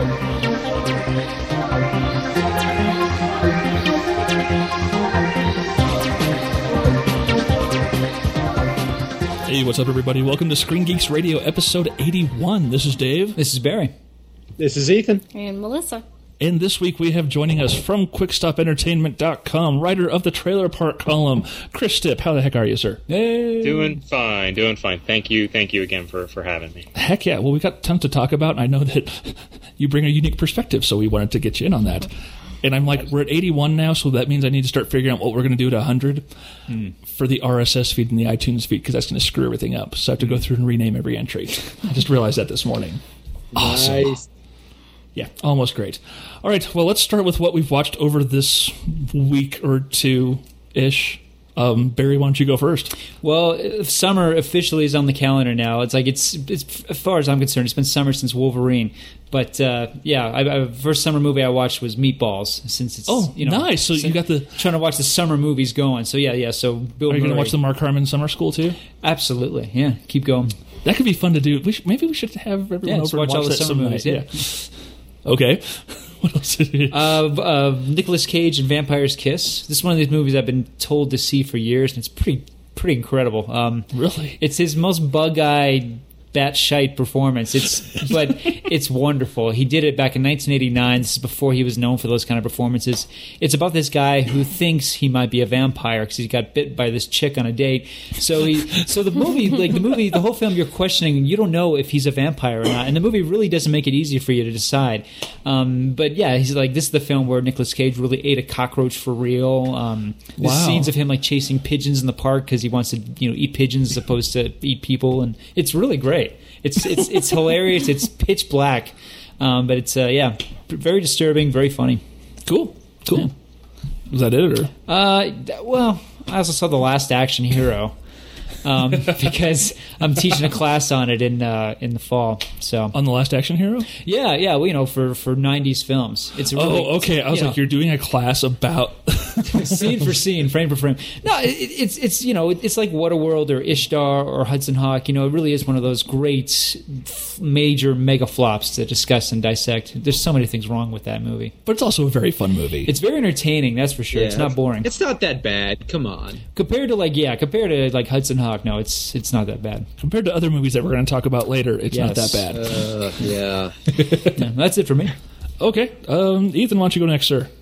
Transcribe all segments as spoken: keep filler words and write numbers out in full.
Hey, what's up, everybody? Welcome to Screen Geeks Radio, episode eighty-one. This is Dave. This is Barry. This is Ethan. And Melissa. And this week we have joining us from quick stop entertainment dot com, writer of the Trailer Park column, Chris Stipp. How the heck are you, sir? Hey. Doing fine, doing fine. Thank you, thank you again for, for having me. Heck yeah. Well, we got tons to talk about, and I know that you bring a unique perspective, so we wanted to get you in on that. And I'm like, we're at eighty-one now, so that means I need to start figuring out what we're going to do to one hundred hmm. for the R S S feed and the iTunes feed, because that's going to screw everything up. So I have to go through and rename every entry. I just realized that this morning. Awesome. Nice. Yeah, almost great. All right, well, let's start with what we've watched over this week or two-ish. Um, Barry, why don't you go first? Well, summer officially is on the calendar now. It's like it's, it's as far as I'm concerned, it's been summer since Wolverine. But uh, yeah, I, I, first summer movie I watched was Meatballs. Since it's oh, you know, nice. So you got the trying to watch the summer movies going. So yeah, yeah. So Bill, are you going to Murray. watch the Mark Harmon Summer School too? Absolutely, yeah. Keep going. That could be fun to do. We should, maybe we should have everyone yeah, over watch, and watch all the that summer some movies. night. Yeah. yeah. Okay. What else? uh, uh, Nicolas Cage and Vampire's Kiss. This is one of these movies I've been told to see for years, and it's pretty pretty incredible. Um, really, it's his most bug-eyed, bat-shite performance. It's but it's wonderful. He did it back in nineteen eighty-nine. This is before he was known for those kind of performances. It's about this guy who thinks he might be a vampire because he got bit by this chick on a date. So he, so the movie, like the movie, the whole film, you're questioning. You don't know if he's a vampire or not, and the movie really doesn't make it easy for you to decide. Um, but yeah, he's like, this is the film where Nicolas Cage really ate a cockroach for real. Um, wow. There's scenes of him like chasing pigeons in the park because he wants to, you know, eat pigeons as opposed to eat people, and it's really great. It's it's it's hilarious. It's pitch black, um, but it's uh, yeah, very disturbing, very funny. Cool, cool. Yeah. Was that it, or? Uh, well, I also saw The Last Action Hero. Um, because I'm teaching a class on it in uh, in the fall. So on The Last Action Hero? Yeah, yeah. Well, you know, for, for nineties films. It's a really, oh, okay. I was you like, know, you're doing a class about scene for scene, frame for frame. No, it, it's it's you know, it's like Waterworld or Ishtar or Hudson Hawk. You know, it really is one of those great major mega flops to discuss and dissect. There's so many things wrong with that movie, but it's also a very fun movie. It's very entertaining, that's for sure. Yeah, it's not boring. It's not that bad. Come on. Compared to like yeah, compared to like Hudson Hawk. No, it's it's not that bad. Compared to other movies that we're going to talk about later, it's yes. not that bad. Uh, yeah. yeah. That's it for me. Okay. Um, Ethan, why don't you go next, sir?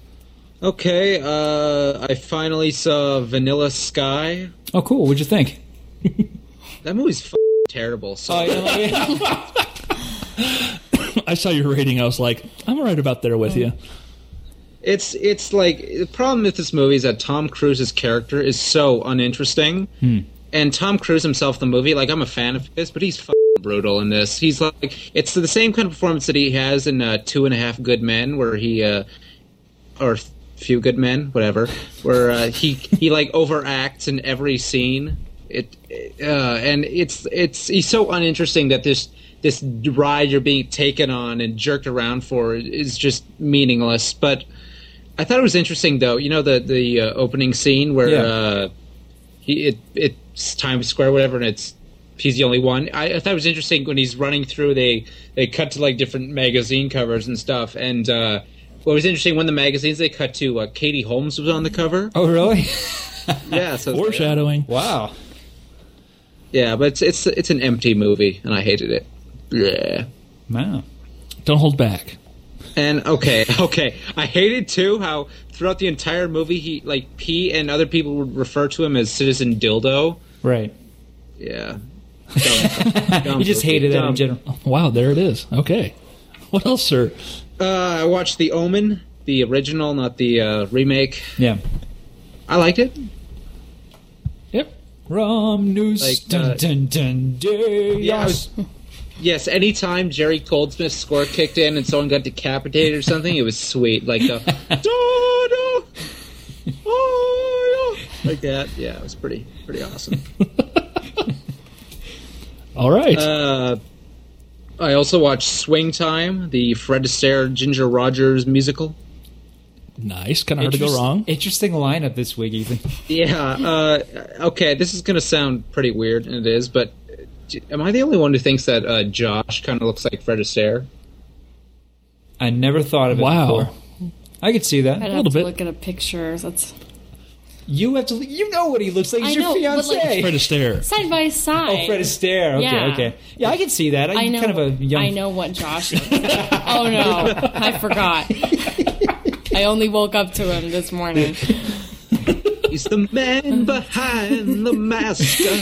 Okay. Uh, I finally saw Vanilla Sky. Oh, cool. What'd you think? That movie's f- terrible. So. Oh, yeah, yeah. I saw your rating. I was like, I'm right about there with you. It's it's like the problem with this movie is that Tom Cruise's character is so uninteresting. Hmm. And Tom Cruise himself, the movie, like, I'm a fan of his, but he's f***ing brutal in this. He's like, it's the same kind of performance that he has in uh, Two and a Half Good Men, where he, uh, or Few Good Men, whatever, where uh, he, he, like, overacts in every scene. It, uh, and it's, it's, he's so uninteresting that this, this ride you're being taken on and jerked around for is just meaningless. But I thought it was interesting, though, you know, the, the uh, opening scene where, yeah. uh, he, it, it's Times Square, whatever, and it's he's the only one. I, I thought it was interesting when he's running through. They they cut to like different magazine covers and stuff. And uh, what was interesting, one of the magazines they cut to, uh, Katie Holmes was on the cover. Oh, really? Yeah, so foreshadowing. Wow. Yeah, but it's it's it's an empty movie, and I hated it. Yeah. Wow. Don't hold back. And okay, okay, I hated too how throughout the entire movie he like he and other people would refer to him as Citizen Dildo. Right. Yeah. Dumb, dumb you just movie. hated that Dumb. in general. Wow, there it is. Okay. What else, sir? Uh, I watched The Omen, the original, not the uh, remake. Yeah. I liked it. Yep. Rom news. Like, dun, uh, dun, dun, dun, Yeah, I yes. was, yes, anytime Jerry Goldsmith's score kicked in and someone got decapitated or something, it was sweet. Like the do, do, oh, yeah. Like that. Yeah, it was pretty pretty awesome. All right. Uh, I also watched Swing Time, the Fred Astaire Ginger Rogers musical. Nice. Kind of hard to go wrong. Interesting lineup this week, Ethan. Yeah. Uh, okay, this is going to sound pretty weird, and it is, but am I the only one who thinks that uh, Josh kind of looks like Fred Astaire? I never thought of it Wow. before. I could see that. I'd A have little to bit. look at a picture. That's You have to. You know what he looks like. He's I your know, but, like, fiance. Fred Astaire. side by side. Oh, Fred Astaire. Okay, Yeah. okay. Yeah, I can see that. I'm I know. kind of a young. I know what Josh. Looks like. Oh no, I forgot. I only woke up to him this morning. He's the man behind the master.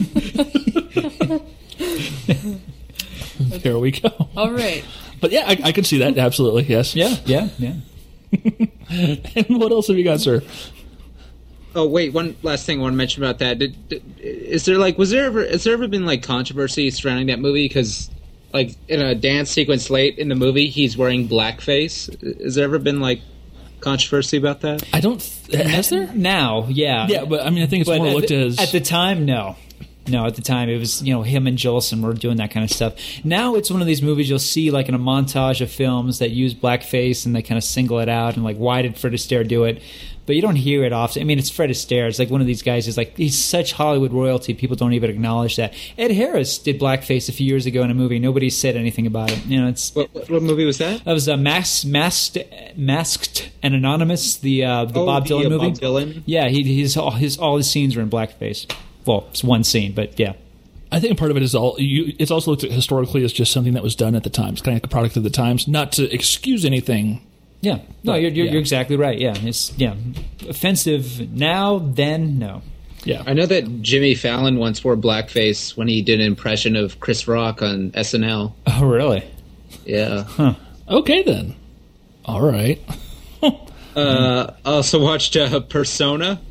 There we go. All right. But yeah, I, I can see that. Absolutely. Yes. Yeah, yeah, yeah. And what else have you got, sir? Oh wait, one last thing I want to mention about that. Did, did, is there like was there ever has there ever been like controversy surrounding that movie? Because like in a dance sequence late in the movie, he's wearing blackface. Has there ever been like controversy about that? I don't. Th- has there? Now, yeah, Yeah, but I mean, I think it's But more at looked the, as. at the time, no. No, at the time it was, you know, him and Jolson were doing that kind of stuff. Now it's one of these movies you'll see like in a montage of films that use blackface and they kind of single it out and like, why did Fred Astaire do it? But you don't hear it often. I mean, it's Fred Astaire. It's like one of these guys who's like, he's such Hollywood royalty, people don't even acknowledge that. Ed Harris did blackface a few years ago in a movie. Nobody said anything about it. You know, it's What, what, what movie was that? that was a masked, masked, masked and anonymous. The uh, the Oh, Bob the, Dylan uh, movie. Bob Dylan? Yeah, he, his all his all his scenes are in blackface. Well, it's one scene, but yeah. I think part of it is all. You, it's also looked at historically as just something that was done at the time. It's kind of like a product of the times, not to excuse anything. Yeah, no, you're you're, Yeah. you're exactly right. Yeah, it's yeah, offensive now, then no. Yeah. I know that Jimmy Fallon once wore blackface when he did an impression of Chris Rock on S N L. Oh, really? Yeah. Okay then. All right. Uh, I also watched uh, Persona.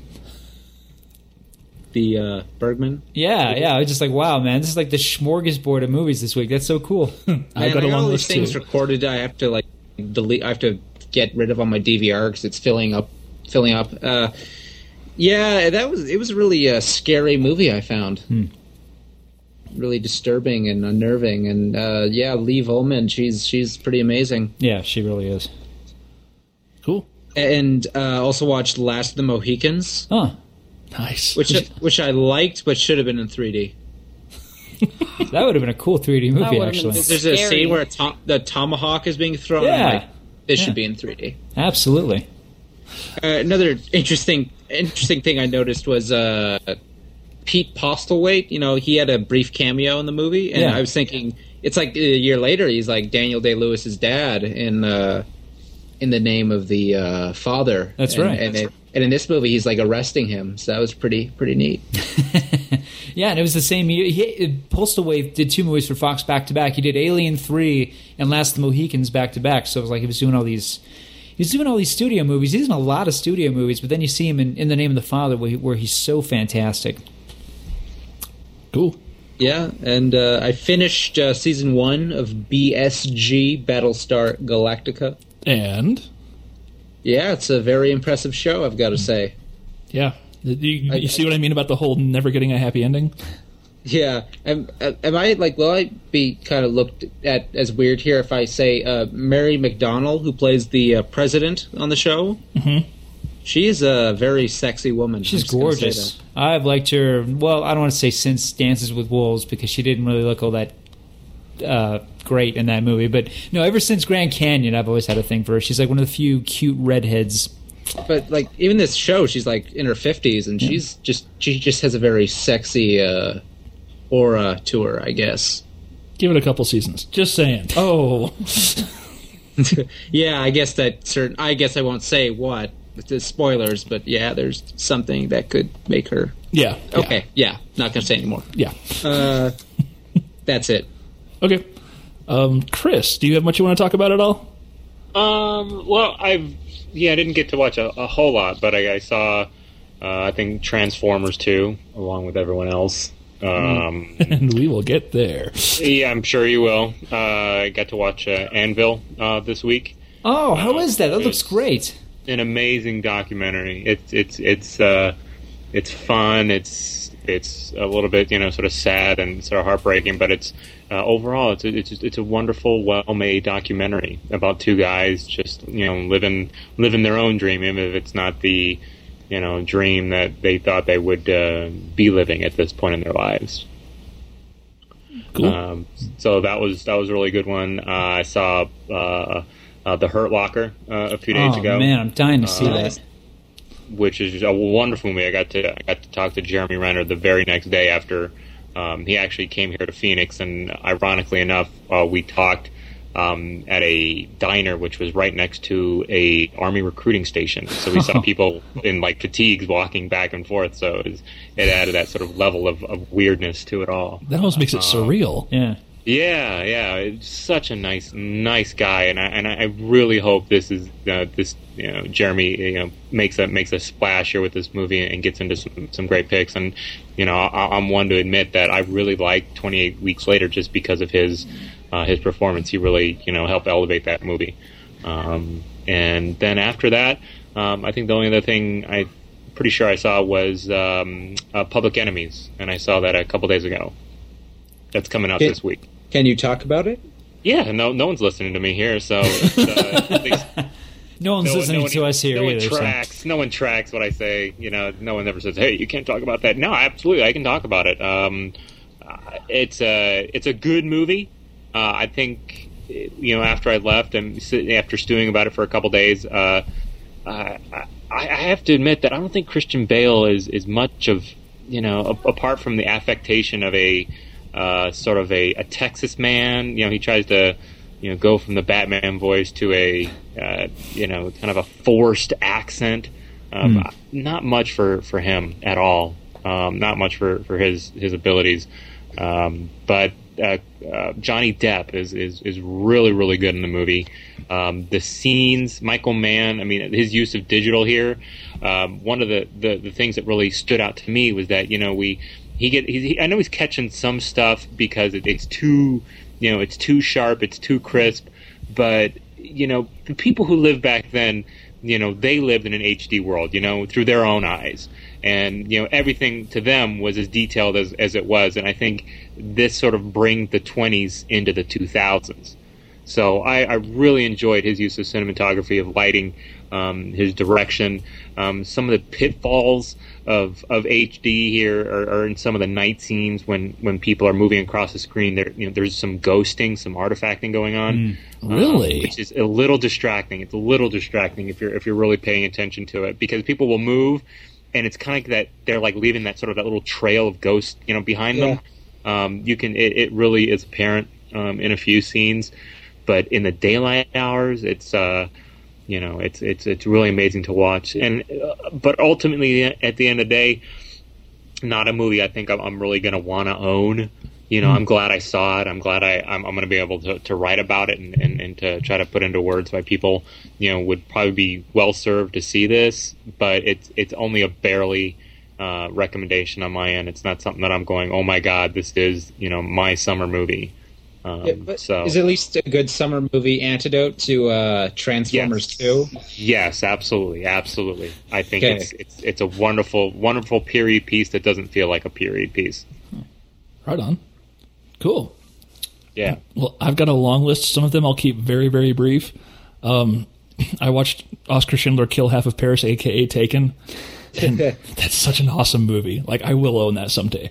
The uh, Bergman. Yeah, yeah. I was just like, wow, man, this is like the smorgasbord of movies this week. That's so cool. I Man, got I a got long all these list things too. recorded. I have to like delete. I have to get rid of on my D V R because it's filling up. Filling up. Uh, yeah, that was. It was really a scary movie. I found. Hmm. Really disturbing and unnerving, and uh, yeah, Lee Volman. She's she's pretty amazing. Yeah, she really is. Cool. And uh, also watched Last of the Mohicans, Huh. Nice. which which I liked, but should have been in three D. That would have been a cool three D movie, would've been actually. There's a Scary. scene where a to- the tomahawk is being thrown. Yeah. And like, this Yeah. should be in three D. Absolutely. Uh, another interesting interesting thing I noticed was uh, Pete Postlethwaite. You know, he had a brief cameo in the movie, and Yeah. I was thinking it's like a year later he's like Daniel Day-Lewis's dad in uh, in the name of the uh, father. That's and, right. And, it, and in this movie he's like arresting him, so that was pretty pretty neat. Yeah, and it was the same year. He, Postlethwaite did two movies for Fox back to back. He did Alien three and Last of the Mohicans back to back. So it was like he was doing all these. He was doing all these studio movies. He's in a lot of studio movies, but then you see him in, in The Name of the Father, where, he, where he's so fantastic. Cool. Yeah, and uh, I finished uh, season one of B S G Battlestar Galactica. And Yeah, it's a very impressive show, I've got to say. yeah, you, you I- see what I mean about the whole never getting a happy ending? Yeah, am, am I like? Will I be kind of looked at as weird here if I say uh, Mary McDonnell, who plays the uh, president on the show? Mm-hmm. She is a very sexy woman. She's I'm just gonna say gorgeous. that. I've liked her, well, I don't want to say since Dances with Wolves, because she didn't really look all that uh, great in that movie. But no, ever since Grand Canyon, I've always had a thing for her. She's like one of the few cute redheads. But like, even this show, she's like in her fifties, and she's just she just has a very sexy uh, aura to her, I guess. Give it a couple seasons. Just saying. Oh, Yeah, I guess that certain. I guess I won't say what with the spoilers, but yeah, there's something that could make her. yeah. yeah, Okay, yeah, not gonna say anymore. Yeah. Uh, that's it. Okay. Um, Chris, do you have much you want to talk about at all? Um, well, I've yeah, I didn't get to watch a, a whole lot, but I, I saw, uh, I think Transformers two, along with everyone else. Um, And we will get there. yeah, I'm sure you will. Uh, I got to watch uh, Anvil uh, this week. Oh, how Uh, is that? That looks it's- great. An amazing documentary. It's it's it's uh, it's fun. It's it's a little bit you know sort of sad and sort of heartbreaking, but it's uh, overall it's a, it's it's a wonderful, well-made documentary about two guys just you know living living their own dream, even if it's not the you know dream that they thought they would uh, be living at this point in their lives. Cool. Um, so that was that was a really good one. Uh, I saw uh, uh, The Hurt Locker uh, a few days Oh ago. man, I'm dying to see Uh, that. which is a wonderful movie. I got to I got to talk to Jeremy Renner the very next day after um, he actually came here to Phoenix, and ironically enough, uh, we talked um, at a diner which was right next to a Army recruiting station. So we saw people in like fatigues walking back and forth. So it, was, it added that sort of level of, of weirdness to it all. That almost makes it surreal. Yeah. Yeah, yeah, it's such a nice, nice guy, and I and I really hope this is uh, this you know Jeremy you know makes a makes a splash here with this movie and gets into some, some great picks. And you know I, I'm one to admit that I really like twenty-eight Weeks Later just because of his uh, his performance. He really you know helped elevate that movie. Um, and then after that, um, I think the only other thing I'm pretty sure I saw was um, uh, Public Enemies, and I saw that a couple days ago. That's coming out Okay. this week. Can you talk about it? Yeah, no, no one's listening to me here, so it's, uh, at least No one's no, listening no one, to us here no either. one so- tracks. No one tracks what I say. You know, no one ever says, "Hey, you can't talk about that." No, absolutely, I can talk about it. Um, uh, it's a it's a good movie. Uh, I think you know after I left and sit- after stewing about it for a couple days, uh, I, I have to admit that I don't think Christian Bale is is much of you know a, apart from the affectation of a uh, sort of a, a Texas man. You know, he tries to. You know, go from the Batman voice to a, uh, you know, kind of a forced accent. Um, Mm. Not much for, for him at all. Um, not much for, for his his abilities. Um, but uh, uh, Johnny Depp is, is, is really, really good in the movie. Um, the scenes, Michael Mann, I mean, his use of digital here. Um, one of the, the, the things that really stood out to me was that, you know, we he get he, he, I know he's catching some stuff because it, it's too. You know, it's too sharp, it's too crisp, but, you know, the people who lived back then, you know, they lived in an H D world, you know, through their own eyes. And, you know, everything to them was as detailed as, as it was. And I think this sort of brings the twenties into the two thousands. So I, I really enjoyed his use of cinematography, of lighting, um, his direction, um, some of the pitfalls of of H D here are, are in some of the night scenes when, when people are moving across the screen. There, you know, there's some ghosting, some artifacting going on, Mm, really? um, which is a little distracting. It's a little distracting if you're if you're really paying attention to it, because people will move, and it's kind of like that they're like leaving that sort of that little trail of ghost, you know, behind them. Um, you can it, it really is apparent um, in a few scenes, but in the daylight hours, it's. Uh, You know, it's it's it's really amazing to watch, and uh, but ultimately, at the end of the day, not a movie I think I'm, I'm really going to want to own. You know, mm. I'm glad I saw it. I'm glad I I'm, I'm going to be able to, to write about it and, and, and to try to put into words why people, you know, would probably be well served to see this. But it's it's only a barely uh, recommendation on my end. It's not something that I'm going, oh my God, this is you know my summer movie. Um, Yeah, but so is it at least a good summer movie antidote to uh, Transformers Yes. two? Yes, absolutely, absolutely. I think Okay. it's it's it's a wonderful, wonderful period piece that doesn't feel like a period piece. Right on. Cool. Yeah. Well, I've got a long list. Some of them I'll keep very, very brief. Um, I watched Oscar Schindler kill half of Paris, a k a. Taken. And that's such an awesome movie. Like, I will own that someday.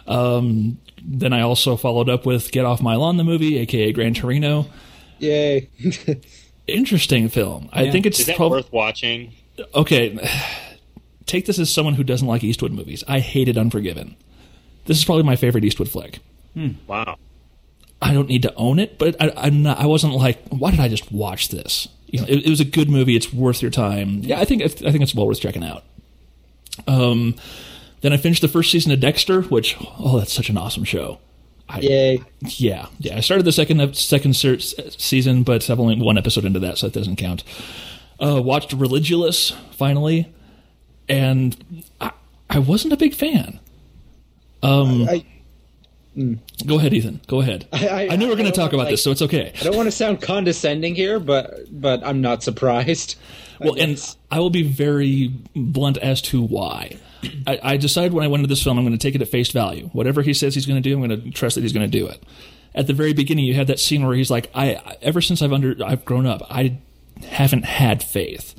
Um, then I also followed up with Get Off My Lawn, the movie, a k a. Gran Torino. Yay. Interesting film. I Yeah. think it's Is that prob- worth watching? Okay. Take this as someone who doesn't like Eastwood movies. I hated Unforgiven. This is probably my favorite Eastwood flick. Wow. I don't need to own it, but I, I'm not. I wasn't like, why did I just watch this? You know, it, it was a good movie. It's worth your time. Yeah, I think I think it's well worth checking out. Um, then I finished the first season of Dexter, which oh, that's such an awesome show. I, Yay. Yeah, yeah. I started the second ep- second ser- season, but I've only one episode into that, so it doesn't count. Uh, watched Religulous finally, and I, I wasn't a big fan. Um, I, go ahead, Ethan. Go ahead. I- I- I knew we were going I to talk don't about like- this, so it's okay. I don't want to sound condescending here, but but I'm not surprised. Well, and I will be very blunt as to why. I, I decided when I went into this film, I'm going to take it at face value. Whatever he says he's going to do, I'm going to trust that he's going to do it. At the very beginning, you had that scene where he's like, "I ever since I've under I've grown up, I haven't had faith.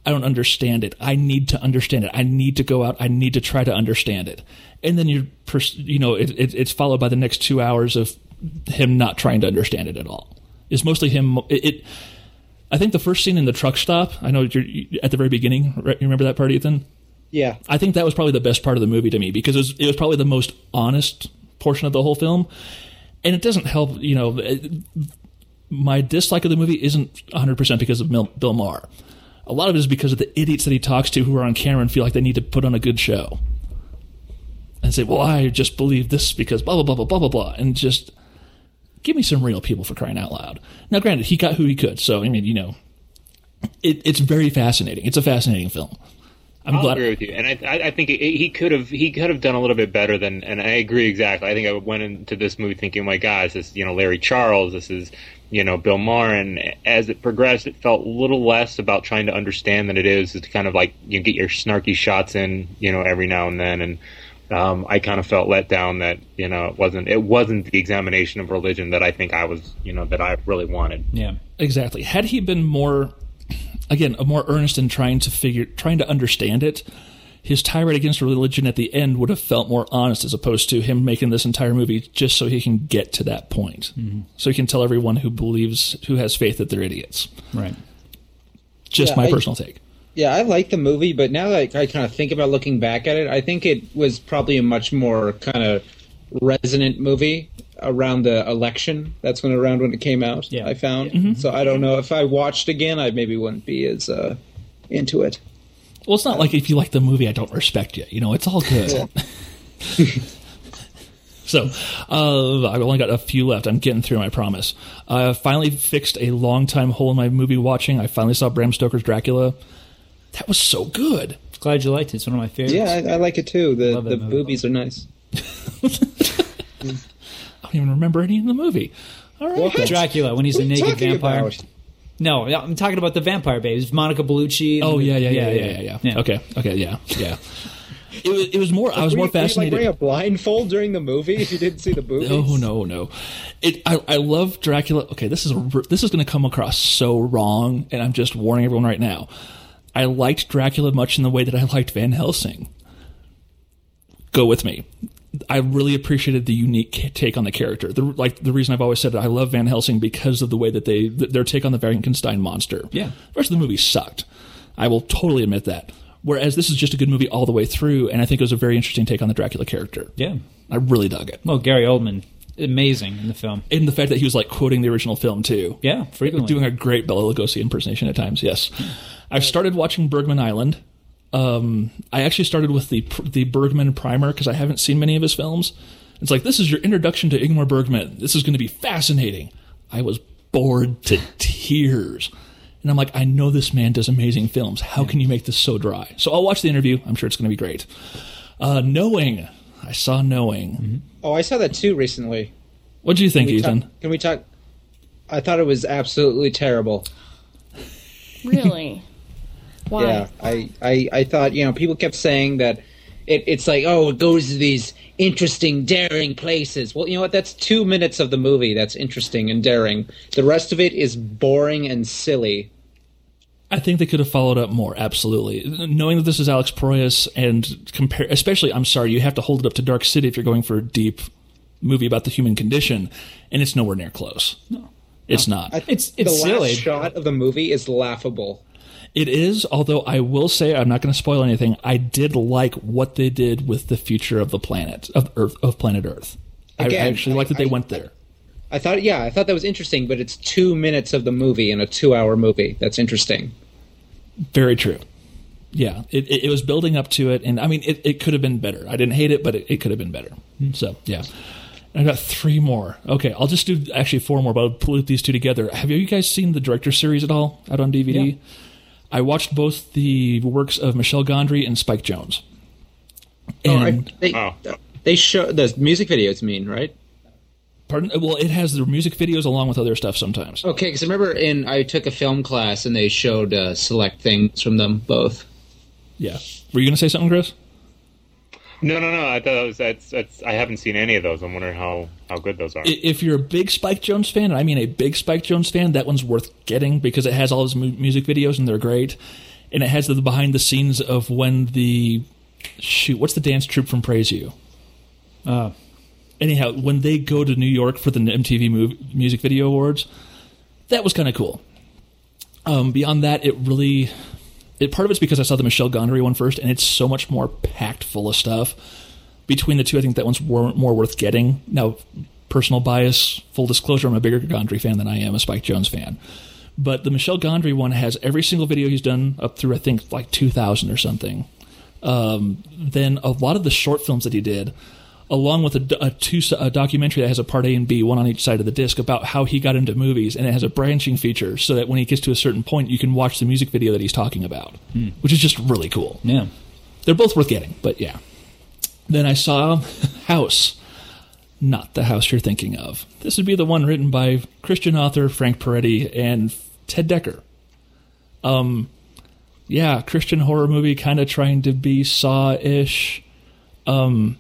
I don't understand it. I need to understand it. I need to go out. I need to try to understand it. And then you're, pers- you know, it, it, it's followed by the next two hours of him not trying to understand it at all. It's mostly him. It, it I think the first scene in the truck stop, I know you're at the very beginning. Right? You remember that part, Ethan? Yeah. I think that was probably the best part of the movie to me because it was, it was probably the most honest portion of the whole film. And it doesn't help, you know, it, my dislike of the movie isn't one hundred percent because of Mil- Bill Maher. A lot of it is because of the idiots that he talks to who are on camera and feel like they need to put on a good show. And say, well, I just believe this because blah, blah, blah, blah, blah, blah, blah. And just give me some real people for crying out loud. Now, granted, he got who he could. So, I mean, you know, it, it's very fascinating. It's a fascinating film. I'm I'll glad. agree with you, and I, I think it, he could have he could have done a little bit better than. And I agree exactly. I think I went into this movie thinking, "My God, this is you know Larry Charles, this is you know Bill Maher." And as it progressed, it felt a little less about trying to understand than it is to kind of like you get your snarky shots in, you know, every now and then. And um, I kind of felt let down that you know it wasn't it wasn't the examination of religion that I think I was you know that I really wanted. Yeah, Exactly. Had he been more, again, more earnest in trying to figure, trying to understand it, his tirade against religion at the end would have felt more honest as opposed to him making this entire movie just so he can get to that point. Mm-hmm. So he can tell everyone who believes, who has faith that they're idiots. right. Just Yeah, my I- personal take. Yeah, I like the movie, but now that I kind of think about looking back at it, I think it was probably a much more kind of resonant movie around the election. That's when around when it came out. Yeah. I found. So I don't know if I watched again, I maybe wouldn't be as uh, into it. Well, it's not like if you like the movie, I don't respect you. You know, it's all good. So, uh, I've only got a few left. I'm getting through, I promise. I uh, finally fixed a long-time hole in my movie watching. I finally saw Bram Stoker's Dracula. That was so good. Glad you liked it. It's one of my favorites. Yeah, I, I like it too. The Love that the movie. boobies are nice. I don't even remember any in the movie. All right. What? Dracula, when he's a What are you naked talking vampire. about? No, I'm talking about the vampire babes. Monica Bellucci. and Oh, the- yeah, yeah, yeah, yeah, yeah, yeah. Okay, okay, yeah, yeah. It was, it was more, I was Were more you- were you, like fascinated. wearing a blindfold during the movie if you didn't see the boobies? No, no, no. It. I, I love Dracula. Okay, this is a, this is going to come across so wrong, and I'm just warning everyone right now. I liked Dracula much in the way that I liked Van Helsing. Go with me. I really appreciated the unique take on the character. The, like the reason I've always said that I love Van Helsing because of the way that they their take on the Frankenstein monster. Yeah. The rest of the movie sucked. I will totally admit that. Whereas this is just a good movie all the way through, and I think it was a very interesting take on the Dracula character. Yeah. I really dug it. Well, Gary Oldman, amazing in the film. And the fact that he was like quoting the original film too. Yeah, frequently. Doing a great Bela Lugosi impersonation at times, yes. I've started watching Bergman Island. Um, I actually started with the the Bergman primer because I haven't seen many of his films. It's like, this is your introduction to Ingmar Bergman. This is going to be fascinating. I was bored to tears. And I'm like, I know this man does amazing films. How can you make this so dry? So I'll watch the interview. I'm sure it's going to be great. Uh, Knowing. I saw Knowing. Mm-hmm. Oh, I saw that too recently. What do you think, Can we Ethan? talk- can we talk? I thought it was absolutely terrible. Really? Why? Yeah, I, I, I thought, you know, people kept saying that it, it's like, oh, it goes to these interesting, daring places. Well, you know what? That's two minutes of the movie that's interesting and daring. The rest of it is boring and silly. I think they could have followed up more, absolutely. Knowing that this is Alex Proyas and compare, especially, I'm sorry, you have to hold it up to Dark City if you're going for a deep movie about the human condition, and it's nowhere near close. No. It's not. I think It's- it's the silly. last shot of the movie is laughable. It is, although I will say, I'm not going to spoil anything, I did like what they did with the future of the planet, of Earth, of planet Earth. I, I Again, actually like that they I- went there. I thought, yeah, I thought that was interesting, but it's two minutes of the movie in a two-hour movie. That's interesting. Very true. Yeah, it, it, it was building up to it, and I mean, it, it could have been better. I didn't hate it, but it, it could have been better. So, yeah. I got three more. Okay, I'll just do actually four more, but I'll put these two together. Have you guys seen the director's series at all out on D V D? Yeah. I watched both the works of Michel Gondry and Spike Jonze. Oh, I- And, they, Oh. they show the music videos, mean, right? pardon? Well, it has the music videos along with other stuff sometimes. Okay, because I remember in I took a film class and they showed uh, select things from them both. Yeah. Were you going to say something, Chris? No, no, no. I thought that was that's, that's I haven't seen any of those. I'm wondering how, how good those are. I- If you're a big Spike Jonze fan, and I mean a big Spike Jonze fan, that one's worth getting because it has all his mu- music videos and they're great. and it has the behind the scenes of when the shoot. What's the dance troupe from Praise You? Uh, Anyhow, when they go to New York for the M T V Movie, Music Video Awards, that was kind of cool. Um, beyond that, it really, it part of it's because I saw the Michel Gondry one first, and it's so much more packed full of stuff. Between the two, I think that one's more, more worth getting. Now, personal bias, full disclosure, I'm a bigger Gondry fan than I am a Spike Jonze fan. But the Michel Gondry one has every single video he's done up through, I think, like two thousand or something. Um, then a lot of the short films that he did, along with a, a, two, a documentary that has a part A and B, one on each side of the disc, about how he got into movies, and it has a branching feature so that when he gets to a certain point, you can watch the music video that he's talking about, hmm. which is just really cool. Yeah. They're both worth getting, but yeah. Then I saw House. Not the House you're thinking of. This would be the one written by Christian author Frank Peretti and Ted Dekker. Um, yeah, Christian horror movie, kind of trying to be Saw-ish. Um,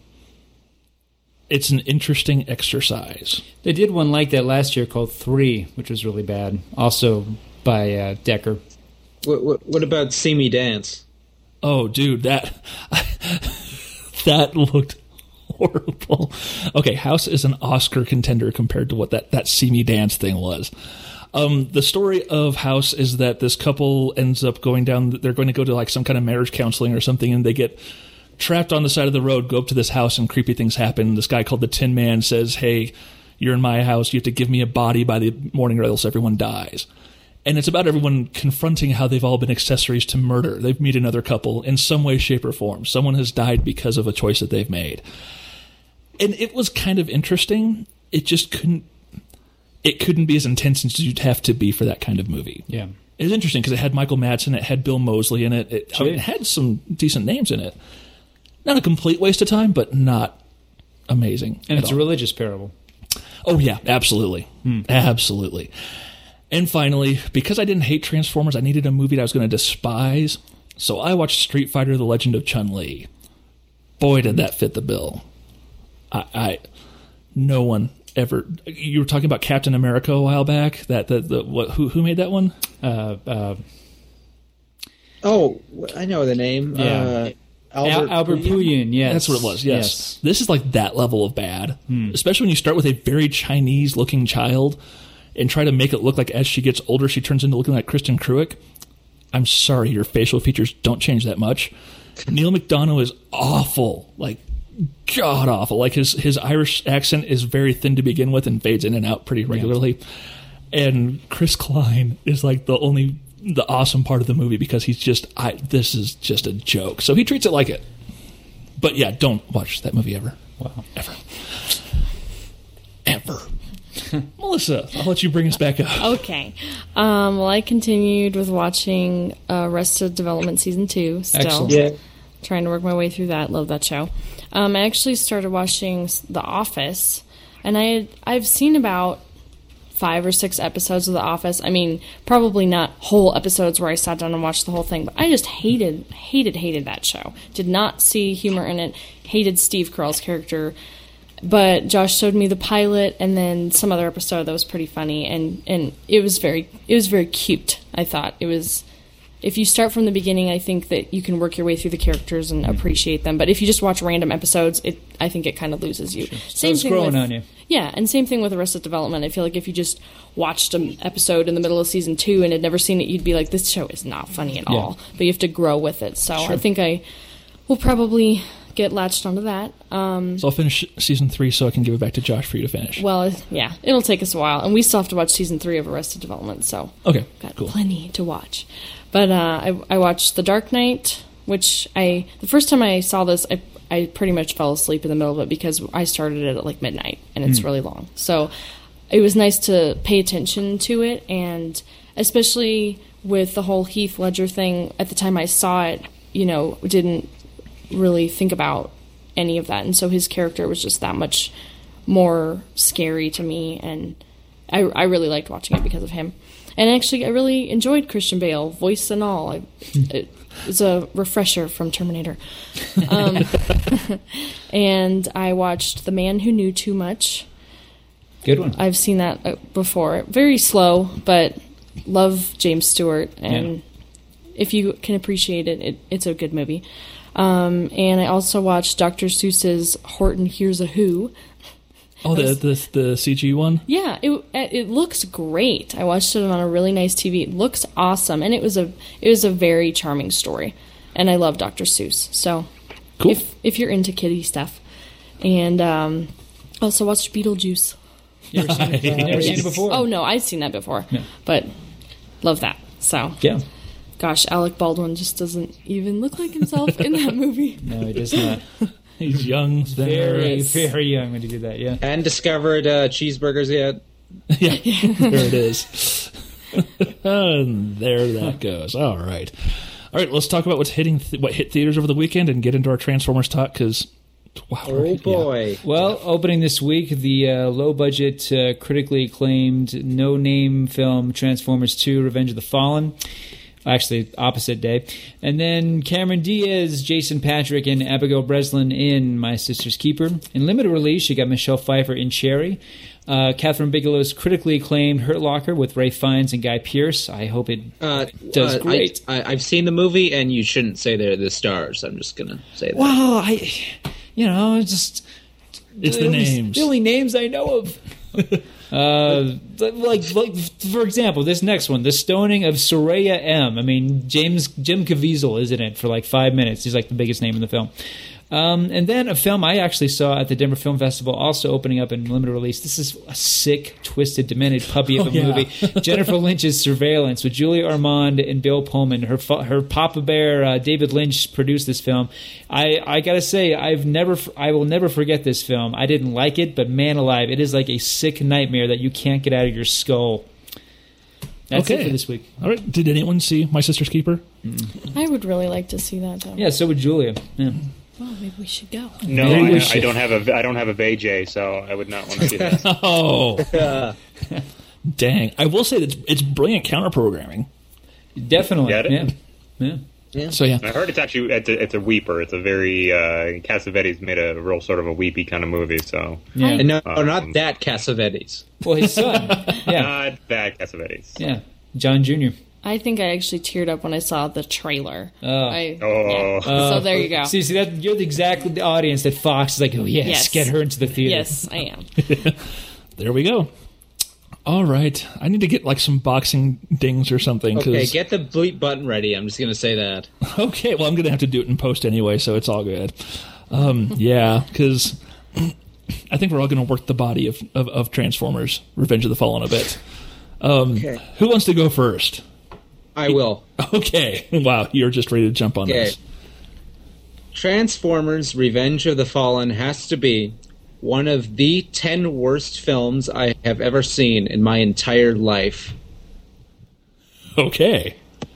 it's an interesting exercise. They did one like that last year called Three, which was really bad. Also by uh, Dekker. What, what, what about See Me Dance? Oh, dude, that that looked horrible. Okay, House is an Oscar contender compared to what that, that See Me Dance thing was. Um, the story of House is that this couple ends up going down, they're going to go to like some kind of marriage counseling or something, and they get trapped on the side of the road, go up to this house, and creepy things happen. This guy called the Tin Man says, hey, you're in my house, you have to give me a body by the morning or else everyone dies. And it's about everyone confronting how they've all been accessories to murder. They've met another couple in some way, shape, or form. Someone has died because of a choice that they've made. And it was kind of interesting. It just couldn't it couldn't be as intense as you'd have to be for that kind of movie. Yeah. It was interesting because it had Michael Madsen, it had Bill Moseley in it. It, I mean, it had some decent names in it. Not a complete waste of time, but not amazing. And it's all. a religious parable. Oh, yeah, absolutely. Hmm. Absolutely. And finally, because I didn't hate Transformers, I needed a movie that I was going to despise. So I watched Street Fighter: The Legend of Chun-Li. Boy, did that fit the bill. I, I no one ever. You were talking about Captain America a while back. That the, the what? Who who made that one? Uh, uh, oh, I know the name. Yeah. Uh, Albert, Al- Albert Puyin. Yes, that's what it was. Yes. yes, this is like that level of bad, hmm. especially when you start with a very Chinese-looking child and try to make it look like as she gets older, she turns into looking like Kristen Cruick. I'm sorry, your facial features don't change that much. Neil McDonough is awful, like god awful. Like his his Irish accent is very thin to begin with and fades in and out pretty regularly. Yeah. And Chris Klein is like the only the awesome part of the movie because he's just I this is just a joke. So he treats it like it. But yeah, don't watch that movie ever. Wow, ever, ever. Melissa, I'll let you bring us back up. Okay. Um, well, I continued with watching uh, Arrested Development Season two still. Excellent. Yeah. Trying to work my way through that. Love that show. Um, I actually started watching The Office, and I had, I've seen about five or six episodes of The Office. I mean, probably not whole episodes where I sat down and watched the whole thing, but I just hated, hated, hated that show. Did not see humor in it. Hated Steve Carell's character. But Josh showed me the pilot and then some other episode that was pretty funny, and, and it was very it was very cute. I thought it was. If you start from the beginning, I think that you can work your way through the characters and appreciate them. But if you just watch random episodes, it I think it kind of loses you. Sure. Same it's thing growing with, on you. Yeah, and same thing with Arrested Development. I feel like if you just watched an episode in the middle of season two and had never seen it, you'd be like, this show is not funny at Yeah. all. But you have to grow with it. So Sure. I think I will probably get latched onto that. Um, So I'll finish season three so I can give it back to Josh for you to finish. well, yeah, it'll take us a while. And we still have to watch season three of Arrested Development, so Okay, got cool. plenty to watch. But uh, I, I watched The Dark Knight, which I the first time I saw this, I, I pretty much fell asleep in the middle of it because I started it at like midnight, and it's mm. really long. So it was nice to pay attention to it, and especially with the whole Heath Ledger thing, at the time I saw it, you know, didn't really think about any of that, and so his character was just that much more scary to me, and I, I really liked watching it because of him. And actually, I really enjoyed Christian Bale, voice and all. I, it was a refresher from Terminator. Um, and I watched The Man Who Knew Too Much. Good one. I've seen that before. Very slow, but love James Stewart, and if you can appreciate it, it it's a good movie. Um, and I also watched Doctor Seuss's Horton Hears a Who. Oh, the, the the C G one? Yeah, it it looks great. I watched it on a really nice T V. It looks awesome, and it was a it was a very charming story. And I love Doctor Seuss, so Cool. if if you're into kiddie stuff, and um, also watched Beetlejuice. You ever seen it, you never seen it before? Oh no, I've seen that before, Yeah. but love that. So Yeah. gosh, Alec Baldwin just doesn't even look like himself in that movie. No, he does not. He's young, thin. Very, Yes. very young when he did that, yeah. And discovered uh, cheeseburgers yet? Yeah, there it is. And there that goes. All right. All right, let's talk about what's hitting th- what hit theaters over the weekend and get into our Transformers talk, because, wow. Oh yeah. boy. Well, opening this week, the uh, low-budget, uh, critically acclaimed, no-name film Transformers two: Revenge of the Fallen. Actually, opposite day. And then Cameron Diaz, Jason Patrick, and Abigail Breslin in My Sister's Keeper. In limited release, you got Michelle Pfeiffer in Cherry. Uh, Catherine Bigelow's critically acclaimed Hurt Locker with Ray Fiennes and Guy Pearce. I hope it Uh, does uh, great. I, I, I've seen the movie, and you shouldn't say they're the stars. I'm just gonna say that. Well, I, you know, it's just It's the only, names. the only names I know of. uh, like, like, for example, this next one, The Stoning of Soraya M. I mean, James Jim Caviezel is in it for like five minutes. He's like the biggest name in the film. Um, and then a film I actually saw at the Denver Film Festival, also opening up in limited release. This is a sick, twisted, demented puppy of a Oh, yeah. movie. Jennifer Lynch's Surveillance with Julia Ormond and Bill Pullman. Her fa- her Papa Bear, uh, David Lynch, produced this film. I, I gotta say, I've never, I will never forget this film. I didn't like it, but man alive, it is like a sick nightmare that you can't get out of your skull. That's Okay. it for this week. All right. Did anyone see My Sister's Keeper? I would really like to see that though. Yeah, so would Julia. Yeah. Well, maybe we should go. No, Maybe we I, should. I don't have a I don't have a V J, so I would not want to see that. Oh. Dang. I will say that it's, it's brilliant counter programming. Definitely. Get it? Yeah. Yeah. So, yeah. I heard it's actually it's a, it's a weeper. It's a very uh, Cassavetes made a real sort of a weepy kind of movie. So Yeah. And no, Um, not that Cassavetes. Well, his son. Yeah. not bad Cassavetes. Yeah. John Junior I think I actually teared up when I saw the trailer. Oh. I, Oh. yeah. So there you go. See, see that you're the exactly the audience that Fox is like, oh yes, Yes. get her into the theater. Yes, I am. There we go. All right. I need to get like some boxing dings or something. Okay, Cause, get the bleep button ready. I'm just gonna say that. okay. Well, I'm going to have to do it in post anyway, so it's all good. Um, yeah, because I think we're all going to work the body of, of, of Transformers Revenge of the Fallen a bit. Um, Okay. Who wants to go first? I will. Okay. Wow, you're just ready to jump on Okay. this. Transformers: Revenge of the Fallen has to be one of the ten worst films I have ever seen in my entire life. Okay.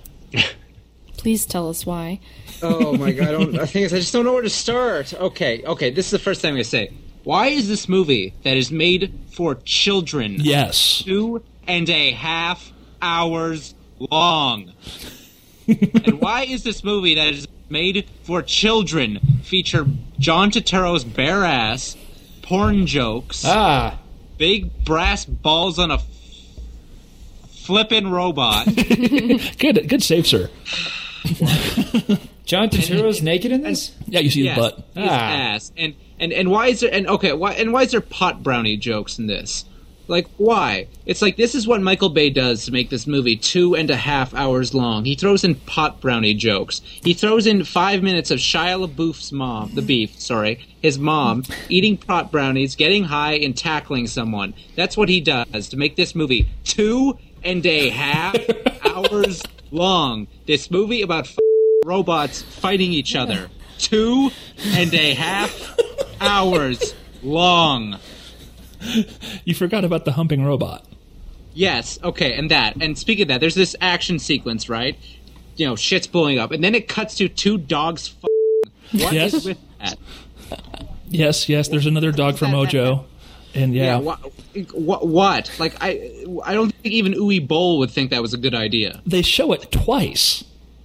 Please tell us why. Oh my god! I, don't, I think I just don't know where to start. Okay, okay. This is the first thing I'm gonna say. Why is this movie that is made for children Yes. two and a half hours long? And why is this movie that is made for children feature John Turturro's bare ass, porn jokes, Ah. big brass balls on a f- flippin' robot? Good. Good save, sir. John Turturro's naked in this? Yeah, you see Yes, the butt. his Ah. ass. And, and and why is there and okay why and why is there pot brownie jokes in this? Like why? It's like this is what Michael Bay does to make this movie two and a half hours long. He throws in pot brownie jokes. He throws in five minutes of Shia LaBeouf's mom, the beef, sorry, his mom eating pot brownies, getting high, and tackling someone. That's what he does to make this movie two and a half hours long. This movie about f- robots fighting each other. Two and a half hours long. You forgot about the humping robot. Yes, okay, and that. And speaking of that, there's this action sequence, right? You know, shit's blowing up. And then it cuts to two dogs f***ing. What Yes. is with that? Yes, yes. There's another dog from Mojo. And yeah. what, what? What? Like, I I don't think even Uwe Boll would think that was a good idea. They show it twice.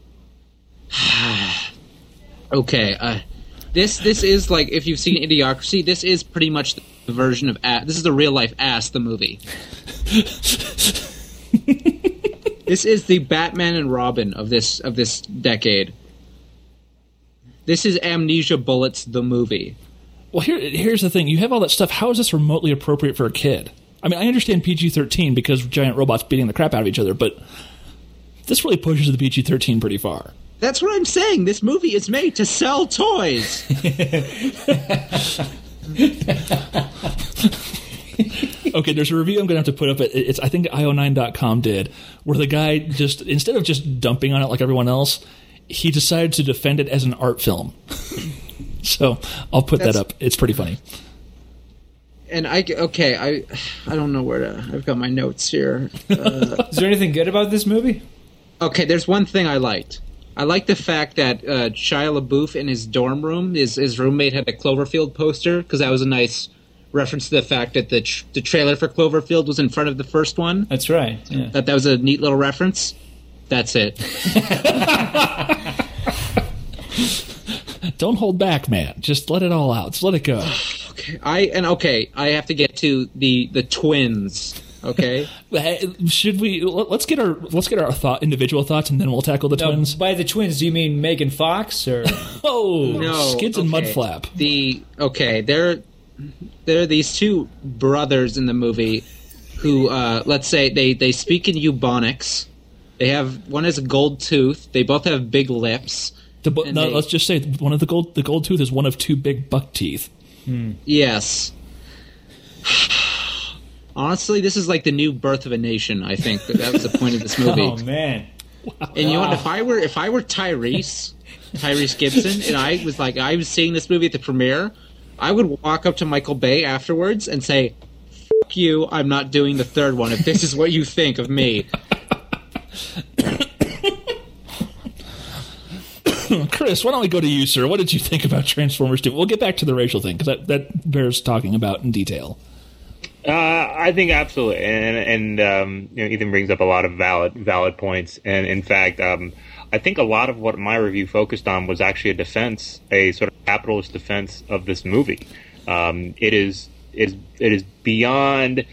Okay, uh, this this is like, if you've seen Idiocracy, this is pretty much the version of Ass. This is the real life Ass, the movie. This is the Batman and Robin of this of this decade. This is Amnesia Bullets, the movie. Well, here, here's the thing. You have all that stuff. How is this remotely appropriate for a kid? I mean, I understand P G thirteen because giant robots beating the crap out of each other, but this really pushes the P G thirteen pretty far. That's what I'm saying. This movie is made to sell toys. Okay, there's a review I'm going to have to put up. At, it's I think I O nine dot com did, where the guy just, instead of just dumping on it like everyone else, he decided to defend it as an art film. So I'll put That's, that up. It's pretty funny. And I okay, I I don't know where to. I've got my notes here. Uh, Is there anything good about this movie? Okay, there's one thing I liked. I like the fact that uh, Shia LaBeouf in his dorm room, his his roommate had a Cloverfield poster, because that was a nice reference to the fact that the tr- the trailer for Cloverfield was in front of the first one. That's right. Yeah. That that was a neat little reference. That's it. Don't hold back, man. Just let it all out. Just let it go. Okay. I and okay, I have to get to the the twins. Okay. Should we? Let's get our let's get our thought individual thoughts, and then we'll tackle the now, twins. By the twins, do you mean Megan Fox or? Oh, no, Skids okay. and Mudflap. The okay, there there are these two brothers in the movie who, uh, let's say, they they speak in Ebonics. They have one has a gold tooth. They both have big lips. The, no, they, let's just say one of the gold the gold tooth is one of two big buck teeth. Hmm. Yes. Honestly, this is like the new Birth of a Nation. I think that, that was the point of this movie. Oh man! Wow. And you know what? If I were if I were Tyrese, Tyrese Gibson, and I was like I was seeing this movie at the premiere, I would walk up to Michael Bay afterwards and say, "Fuck you! I'm not doing the third one. If this is what you think of me." Chris, why don't we go to you, sir? What did you think about Transformers two? We'll get back to the racial thing, because that, that bears talking about in detail. Uh, I think absolutely, and and um, you know, Ethan brings up a lot of valid valid points, and in fact, um, I think a lot of what my review focused on was actually a defense, a sort of capitalist defense of this movie. Um, it is it is it is beyond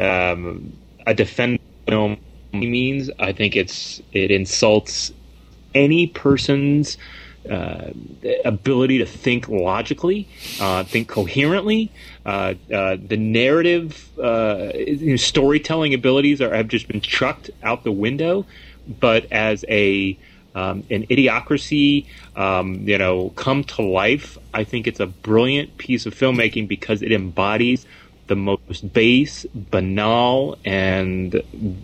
um, a defense film. Means I think it's it insults any person's uh, ability to think logically, uh, think coherently. Uh, uh, the narrative, uh, you know, storytelling abilities are, have just been chucked out the window. But as a um, an idiocracy, um, you know, come to life, I think it's a brilliant piece of filmmaking because it embodies the most base, banal, and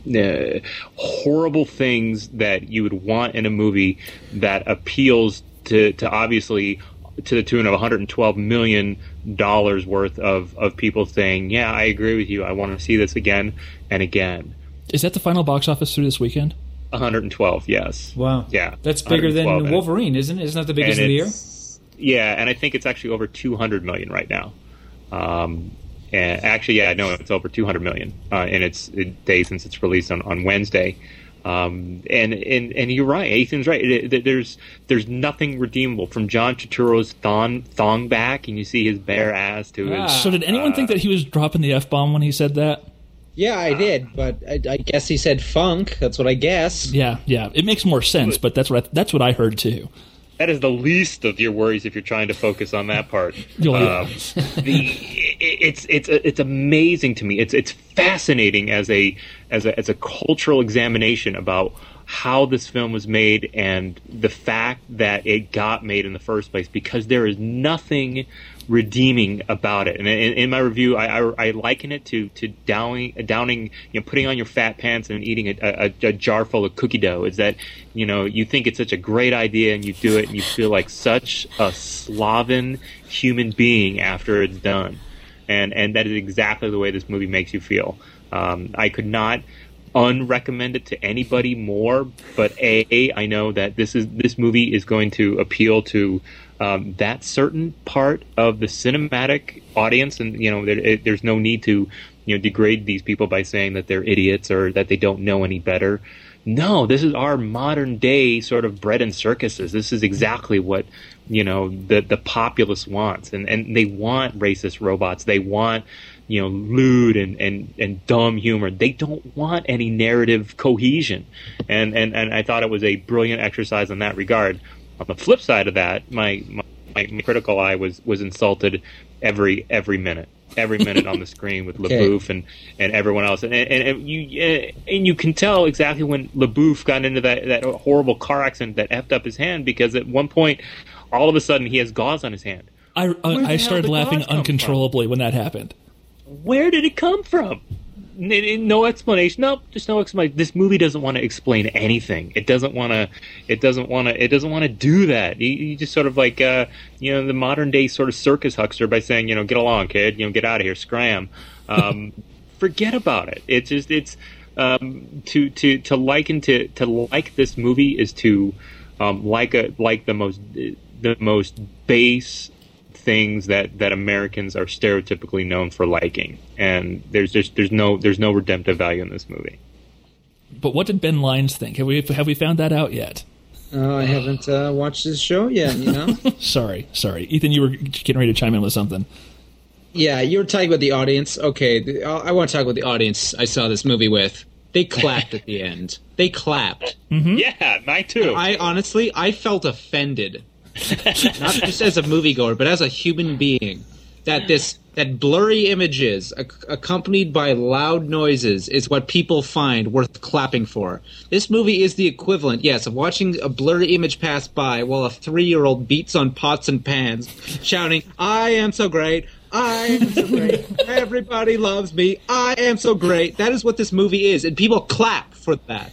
uh, horrible things that you would want in a movie that appeals to, to obviously to the tune of one hundred twelve million dollars worth of, of people saying, yeah, I agree with you. I want to see this again and again. Is that the final box office through this weekend? one hundred twelve, yes. Wow. Yeah. That's bigger than Wolverine, isn't it? Isn't that the biggest of the year? Yeah, and I think it's actually over two hundred million right now. Um, And actually, yeah, no, it's over two hundred million uh, in its day since it's released on, on Wednesday. Um, and, and and you're right, Ethan's right. It, it, there's there's nothing redeemable from John Turturro's thong thong back, and you see his bare ass to his. So did anyone uh, think that he was dropping the F bomb when he said that? Yeah, I did, but I, I guess he said funk. That's what I guess. Yeah, yeah, it makes more sense, but that's what I, that's what I heard too. That is the least of your worries if you're trying to focus on that part. Oh, yeah. um, the, it, it's it's it's amazing to me. It's it's fascinating as a as a as a cultural examination about how this film was made and the fact that it got made in the first place, because there is nothing redeeming about it. And in, in my review, I, I, I liken it to to downing, downing, you know, putting on your fat pants and eating a, a, a jar full of cookie dough. Is that, you know, you think it's such a great idea and you do it and you feel like such a sloven human being after it's done. And and that is exactly the way this movie makes you feel. Um, I could not unrecommend it to anybody more, but a I know that this is this movie is going to appeal to um, that certain part of the cinematic audience, and you know there, it, there's no need to you know degrade these people by saying that they're idiots or that they don't know any better. No, this is our modern day sort of bread and circuses. This is exactly what you know the the populace wants, and and they want racist robots. They want you know, lewd and, and, and dumb humor. They don't want any narrative cohesion. And, and, and I thought it was a brilliant exercise in that regard. On the flip side of that, my, my, my critical eye was, was insulted every every minute. Every minute on the screen with Okay. LaBouffe and, and everyone else. And, and, and you and you can tell exactly when LaBouffe got into that, that horrible car accident that effed up his hand, because at one point, all of a sudden, he has gauze on his hand. I, the I, I hell started did laughing gauze come uncontrollably when that happened. Where did it come from? N- n- No explanation. Nope, just no explanation. This movie doesn't want to explain anything. It doesn't want to. It doesn't want to. It doesn't want to do that. You, you just sort of like, uh, you know, the modern day sort of circus huckster by saying, you know, get along, kid. You know, get out of here, scram. Um, forget about it. It's just it's um, to to to liken to to like this movie is to um, like a like the most the most base things that, that Americans are stereotypically known for liking, and there's just there's no there's no redemptive value in this movie. But what did Ben Lyons think? Have we have we found that out yet? Oh, I haven't uh, watched this show yet. You know. Sorry, sorry, Ethan, you were getting ready to chime in with something. Yeah, you were talking about the audience. Okay, the, I want to talk about the audience I saw this movie with. They clapped at the end. They clapped. Mm-hmm. Yeah, mine too. I honestly, I felt offended. Not just as a moviegoer, but as a human being, that this that blurry images ac- accompanied by loud noises is what people find worth clapping for. This movie is the equivalent, yes, of watching a blurry image pass by while a three-year-old beats on pots and pans, shouting, "I am so great! I am so great! Everybody loves me! I am so great!" That is what this movie is, and people clap for that.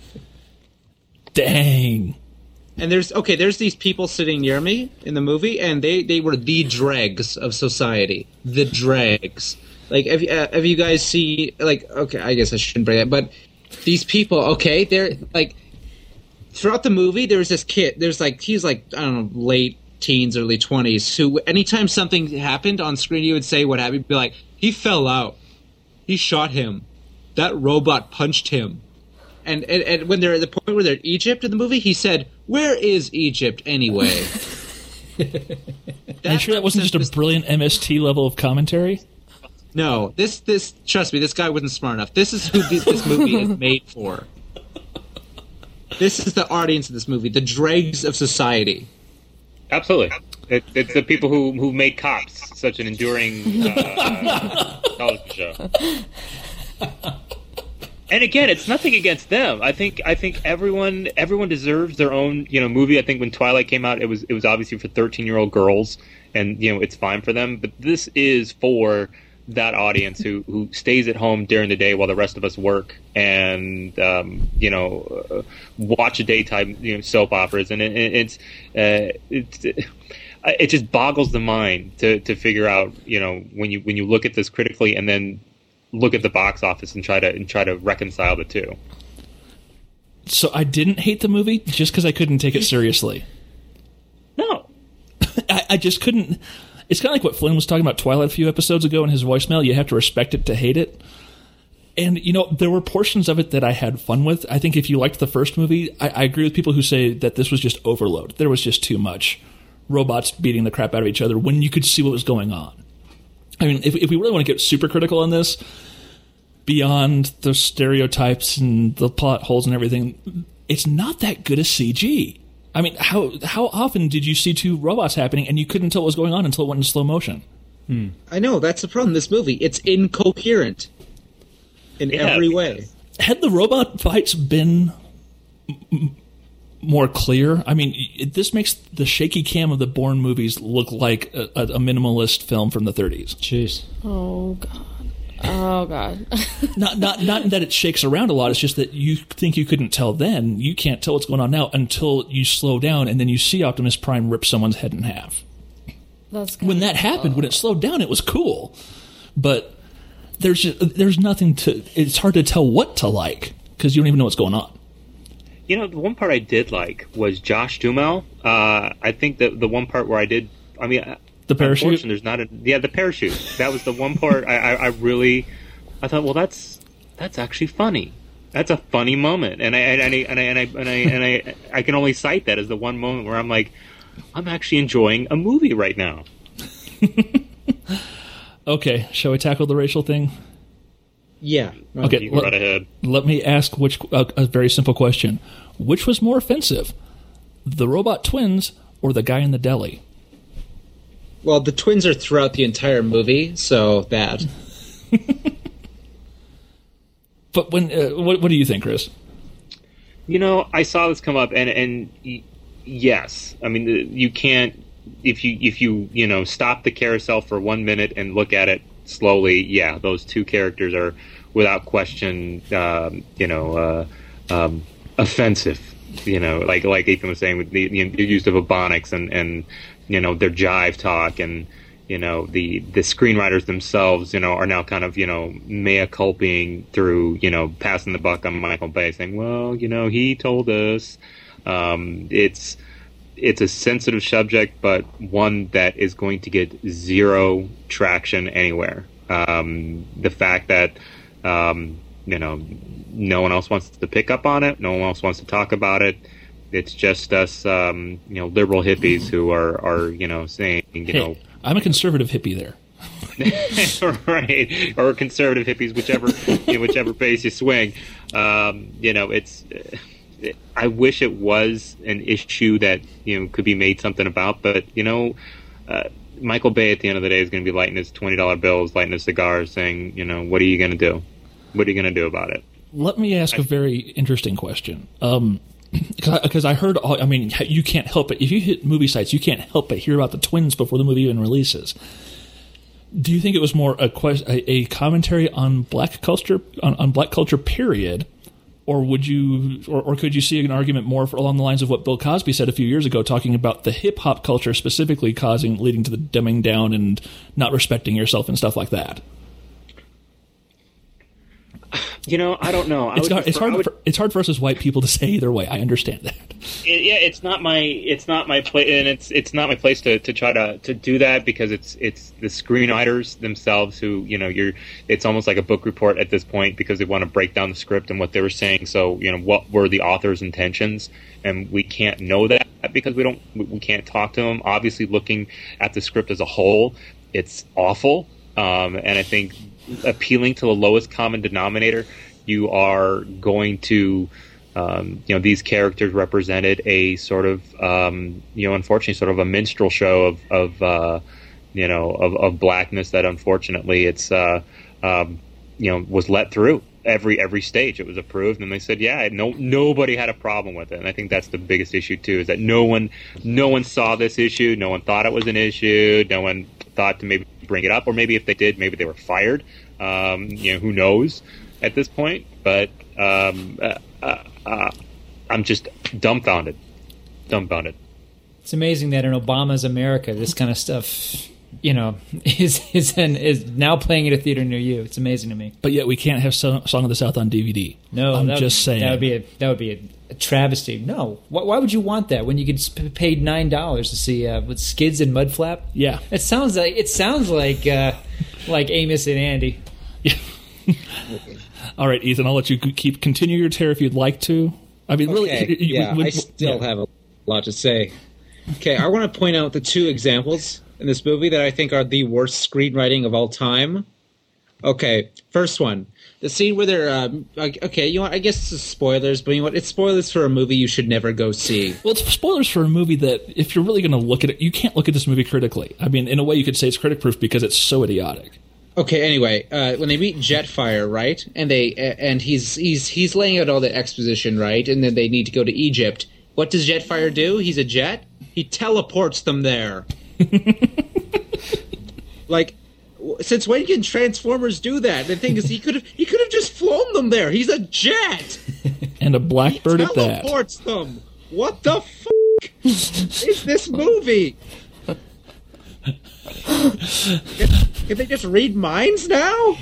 Dang. And there's okay, there's these people sitting near me in the movie, and they, they were the dregs of society, the dregs. Like, have, uh, have you guys see like okay, I guess I shouldn't bring that, but these people, okay, they're like throughout the movie. There's this kid. There's like he's like I don't know, late teens, early twenties. Who anytime something happened on screen, you would say what happened. You'd be like, he fell out, he shot him, that robot punched him. And, and and when they're at the point where they're in Egypt in the movie, he said, "Where is Egypt anyway?" Are you sure that wasn't just a brilliant M S T level of commentary? No, this this trust me, this guy wasn't smart enough. This is who this, this movie is made for. This is the audience of this movie, the dregs of society. Absolutely, it, it's the people who who made Cops such an enduring uh, television show. And again, it's nothing against them. I think I think everyone everyone deserves their own, you know, movie. I think when Twilight came out, it was it was obviously for thirteen-year-old girls, and you know it's fine for them. But this is for that audience who, who stays at home during the day while the rest of us work, and um, you know uh, watch a daytime you know soap operas, and it, it's uh, it's. It just boggles the mind to, to figure out, you know, when you when you look at this critically and then look at the box office and try to and try to reconcile the two. So I didn't hate the movie just because I couldn't take it seriously. No, I, I just couldn't. It's kind of like what Flynn was talking about Twilight a few episodes ago in his voicemail. You have to respect it to hate it. And, you know, there were portions of it that I had fun with. I think if you liked the first movie, I, I agree with people who say that this was just overload. There was just too much robots beating the crap out of each other when you could see what was going on. I mean, if, if we really want to get super critical on this, beyond the stereotypes and the plot holes and everything, it's not that good a C G. I mean, how how often did you see two robots happening and you couldn't tell what was going on until it went in slow motion? Hmm. I know, that's the problem. This movie, it's incoherent in yeah, every way. Had the robot fights been m- more clear? I mean, it, this makes the shaky cam of the Bourne movies look like a, a, a minimalist film from the thirties. Jeez. Oh god. Oh god. not not not that it shakes around a lot. It's just that you think you couldn't tell then. You can't tell what's going on now until you slow down and then you see Optimus Prime rip someone's head in half. That's when that happened, when it slowed down, it was cool. But there's just, there's nothing to. It's hard to tell what to like because you don't even know what's going on. You know, the one part I did like was Josh Duhamel. Uh, I think that the one part where I did, I mean, the parachute. There's not a yeah, the parachute. That was the one part I, I, I really, I thought, well, that's that's actually funny. That's a funny moment, and I and I and I and I and I, and I, I can only cite that as the one moment where I'm like, I'm actually enjoying a movie right now. Okay, shall we tackle the racial thing? Yeah. Okay, You go let, right ahead. let me ask which uh, a very simple question. Which was more offensive, the robot twins or the guy in the deli? Well, the twins are throughout the entire movie, so that. But when, uh, what, what do you think, Chris? You know, I saw this come up, and and y- yes, I mean the- you can't if you if you you know stop the carousel for one minute and look at it slowly. Yeah, those two characters are without question, um, you know, uh, um, offensive. You know, like like Ethan was saying with the, the use of ebonics and and you know their jive talk, and you know the the screenwriters themselves, you know, are now kind of you know mea culpaing through you know passing the buck on Michael Bay, saying, well, you know, he told us. Um, it's it's a sensitive subject, but one that is going to get zero traction anywhere. Um, the fact that um, you know no one else wants to pick up on it, no one else wants to talk about it. It's just us, um, you know, liberal hippies who are, are you know saying, you Hey, know, I'm a conservative hippie there. right, or conservative hippies, whichever you know, whichever pace you swing. Um, you know, it's. I wish it was an issue that you know could be made something about, but you know, uh, Michael Bay at the end of the day is going to be lighting his twenty dollar bills, lighting his cigars, saying, you know, what are you going to do? What are you going to do about it? Let me ask a very interesting question. Um, because I, I heard, all, I mean, you can't help it. If you hit movie sites, you can't help but hear about the twins before the movie even releases. Do you think it was more a, quest, a, a commentary on black culture, on, on black culture, period, or would you, or, or could you see an argument more for, along the lines of what Bill Cosby said a few years ago, talking about the hip hop culture specifically causing, leading to the dumbing down and not respecting yourself and stuff like that? You know, I don't know. I It's would hard, it's prefer- I hard. would- For, it's hard for us as white people to say either way. I understand that. it, yeah, it's not my it's not my place, and it's it's not my place to, to try to, to do that because it's it's the screenwriters themselves who you know you're. It's almost like a book report at this point because they want to break down the script and what they were saying. So you know what were the author's intentions, and we can't know that because we don't we we can't talk to them. Obviously, looking at the script as a whole, it's awful, um, and I think appealing to the lowest common denominator, you are going to. Um, you know, these characters represented a sort of, um, you know, unfortunately, sort of a minstrel show of, of uh, you know, of, of blackness that unfortunately it's, uh, um, you know, was let through every every stage. It was approved, and they said, yeah, no, nobody had a problem with it. And I think that's the biggest issue too, is that no one, no one saw this issue, no one thought it was an issue, no one thought to maybe bring it up, or maybe if they did, maybe they were fired. Um, you know, who knows at this point? But um, uh, uh, uh, I'm just dumbfounded, dumbfounded. It's amazing that in Obama's America, this kind of stuff, you know, is is an, is now playing at a theater near you. It's amazing to me. But yet we can't have Song of the South on D V D. No, I'm that, just saying. that would be a that would be a, a travesty. No, why, why would you want that when you could sp- pay nine dollars to see uh, with Skids and Mudflap? Yeah. It sounds like it sounds like uh, like Amos and Andy. Yeah. All right, Ethan, I'll let you keep continue your tear if you'd like to. I mean, really, Okay, you- yeah, when- I still yeah. have a lot to say. Okay, I want to point out the two examples in this movie that I think are the worst screenwriting of all time. Okay, first one. The scene where they're, um, okay, you know what, I guess this is spoilers, but you know what, it's spoilers for a movie you should never go see. Well, it's spoilers for a movie that, if you're really going to look at it, you can't look at this movie critically. I mean, in a way, you could say it's critic-proof because it's so idiotic. Okay, anyway, uh, when they meet Jetfire, right, and they uh, and he's he's he's laying out all the exposition, right, and then they need to go to Egypt. What does Jetfire do? He's a jet. He teleports them there. Like, w- since when can Transformers do that? The thing is, he could have he could have just flown them there. He's a jet. And a blackbird He at that. teleports them. What the fuck is this movie? Can, can they just read minds now?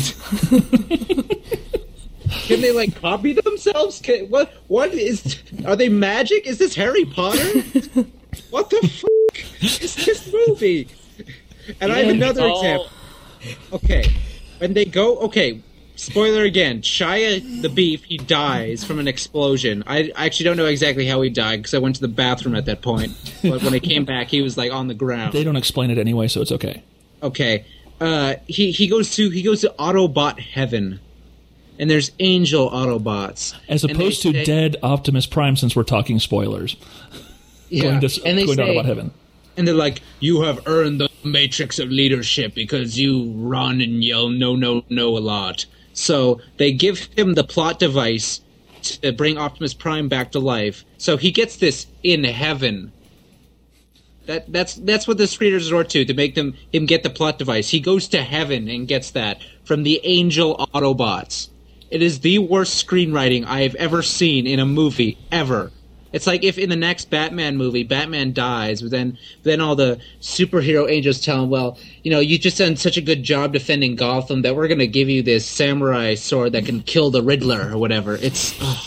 Can they like copy themselves? Can, what? What is? Are they magic? Is this Harry Potter? What the fuck is this movie? And I have another all- example. Okay, when they go. Okay, spoiler again. Shia the Beef, he dies from an explosion. I, I actually don't know exactly how he died because I went to the bathroom at that point. But when I came back, he was like on the ground. They don't explain it anyway, so it's okay. Okay. uh, he he goes to he goes to Autobot heaven, and there's angel Autobots As opposed they, to they, dead Optimus Prime, since we're talking spoilers. yeah. Going to, and they going to say, Autobot heaven. And they're like, you have earned the matrix of leadership because you run and yell no, no, no a lot. So they give him the plot device to bring Optimus Prime back to life. So he gets this in heaven. That that's that's what the screeners resort to to make them him get the plot device. He goes to heaven and gets that from the angel Autobots. It is the worst screenwriting I have ever seen in a movie ever. It's like if in the next Batman movie, Batman dies, but then then all the superhero angels tell him, well, you know, you just done such a good job defending Gotham that we're going to give you this samurai sword that can kill the Riddler or whatever. It's... Oh.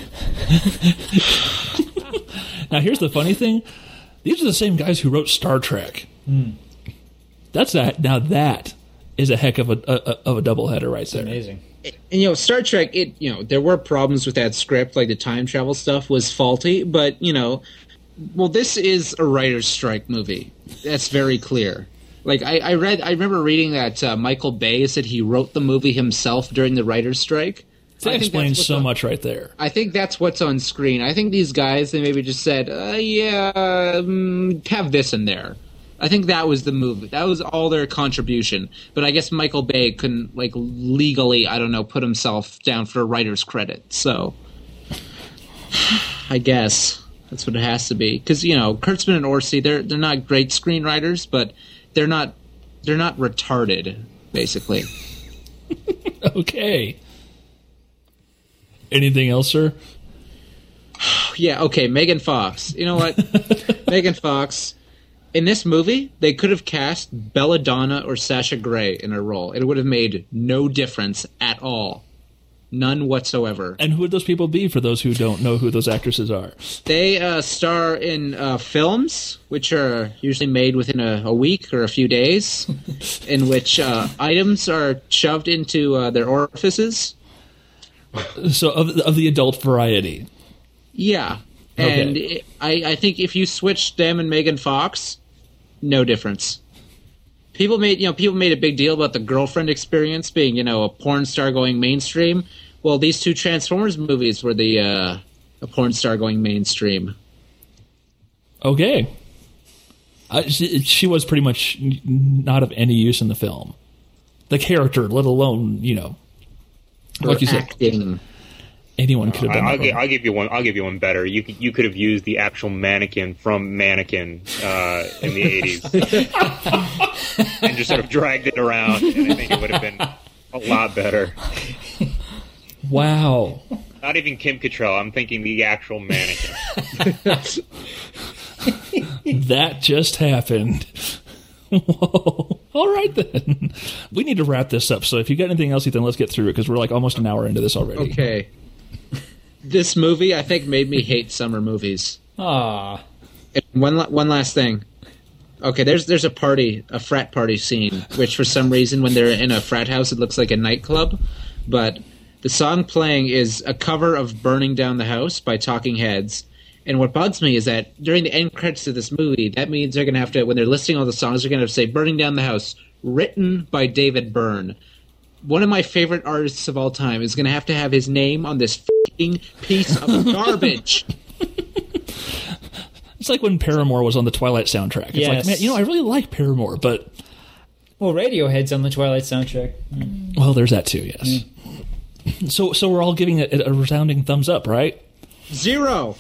Now, here's the funny thing. These are the same guys who wrote Star Trek. Mm. That's that. Now that is a heck of a, a of a doubleheader right there. Amazing. And, you know, Star Trek, it you know, there were problems with that script, like the time travel stuff was faulty, but, you know, well, this is a writer's strike movie. That's very clear. Like, I, I read, I remember reading that uh, Michael Bay said he wrote the movie himself during the writer's strike. That explains so on, much right there. I think that's what's on screen. I think these guys, they maybe just said, uh, yeah, um, have this in there. I think that was the move. That was all their contribution. But I guess Michael Bay couldn't, like, legally, I don't know, put himself down for a writer's credit. So, I guess that's what it has to be. Because, you know, Kurtzman and Orsi, they're they're not great screenwriters, but they're not they're not retarded, basically. Okay. Anything else, sir? Yeah, okay, Megan Fox. You know what? Megan Fox. In this movie, they could have cast Belladonna or Sasha Grey in her role. It would have made no difference at all. None whatsoever. And who would those people be, for those who don't know who those actresses are? They uh, star in uh, films, which are usually made within a, a week or a few days, in which uh, items are shoved into uh, their orifices. So, of, of the adult variety. Yeah. Okay. And it, I, I think if you switch them and Megan Fox, no difference. People made, you know, people made a big deal about the Girlfriend Experience being, you know, a porn star going mainstream. Well, these two Transformers movies were the uh, a porn star going mainstream. Okay. Uh, she, she was pretty much not of any use in the film. The character, let alone, you know, like Or you said, acting. anyone could have done I'll, that. gi- I'll give you one. I'll give you one better. You could, you could have used the actual mannequin from Mannequin uh, in the eighties, and just sort of dragged it around, and I think it would have been a lot better. Wow. Not even Kim Cattrall. I'm thinking the actual mannequin. That just happened. Whoa. All right, then. We need to wrap this up. So if you got anything else, Ethan, let's get through it, because we're like almost an hour into this already. Okay. This movie, I think, made me hate summer movies. Ah, And one la- one last thing. Okay, there's there's a party, a frat party scene, which for some reason when they're in a frat house, it looks like a nightclub. But the song playing is a cover of "Burning Down the House" by Talking Heads. And what bugs me is that during the end credits of this movie, that means they're going to have to, when they're listing all the songs, they're going to say "Burning Down the House," written by David Byrne. One of my favorite artists of all time is going to have to have his name on this f***ing piece of garbage. It's like when Paramore was on the Twilight soundtrack. It's Yes. like, man, you know, I really like Paramore, but... well, Radiohead's on the Twilight soundtrack. Well, there's that too, yes. Mm. So so we're all giving it a resounding thumbs up, right? Zero.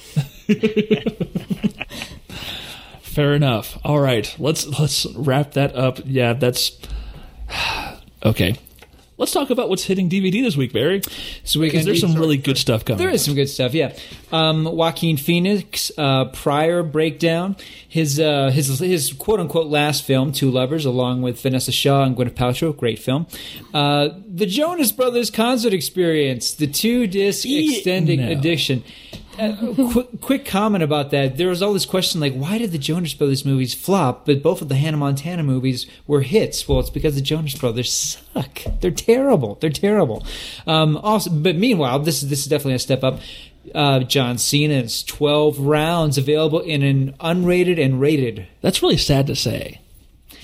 Fair enough. All right, let's let's wrap that up. Yeah, that's... Okay. Let's talk about what's hitting D V D this week, Barry. So we Because can there's do- some really good stuff coming. There is some good stuff, yeah. Um, Joaquin Phoenix, uh, Prior breakdown, his uh, his his quote unquote last film, Two Lovers, along with Vanessa Shaw and Gwyneth Paltrow, great film. Uh, the Jonas Brothers Concert Experience, the two disc Yeah, extended no. edition. Uh, quick, quick comment about that. There was all this question like, why did the Jonas Brothers movies flop, but both of the Hannah Montana movies were hits? Well, it's because the Jonas Brothers suck. They're terrible. They're terrible. Um, also, but meanwhile, this is this is definitely a step up. Uh, John Cena's twelve rounds available in an unrated and rated. That's really sad to say.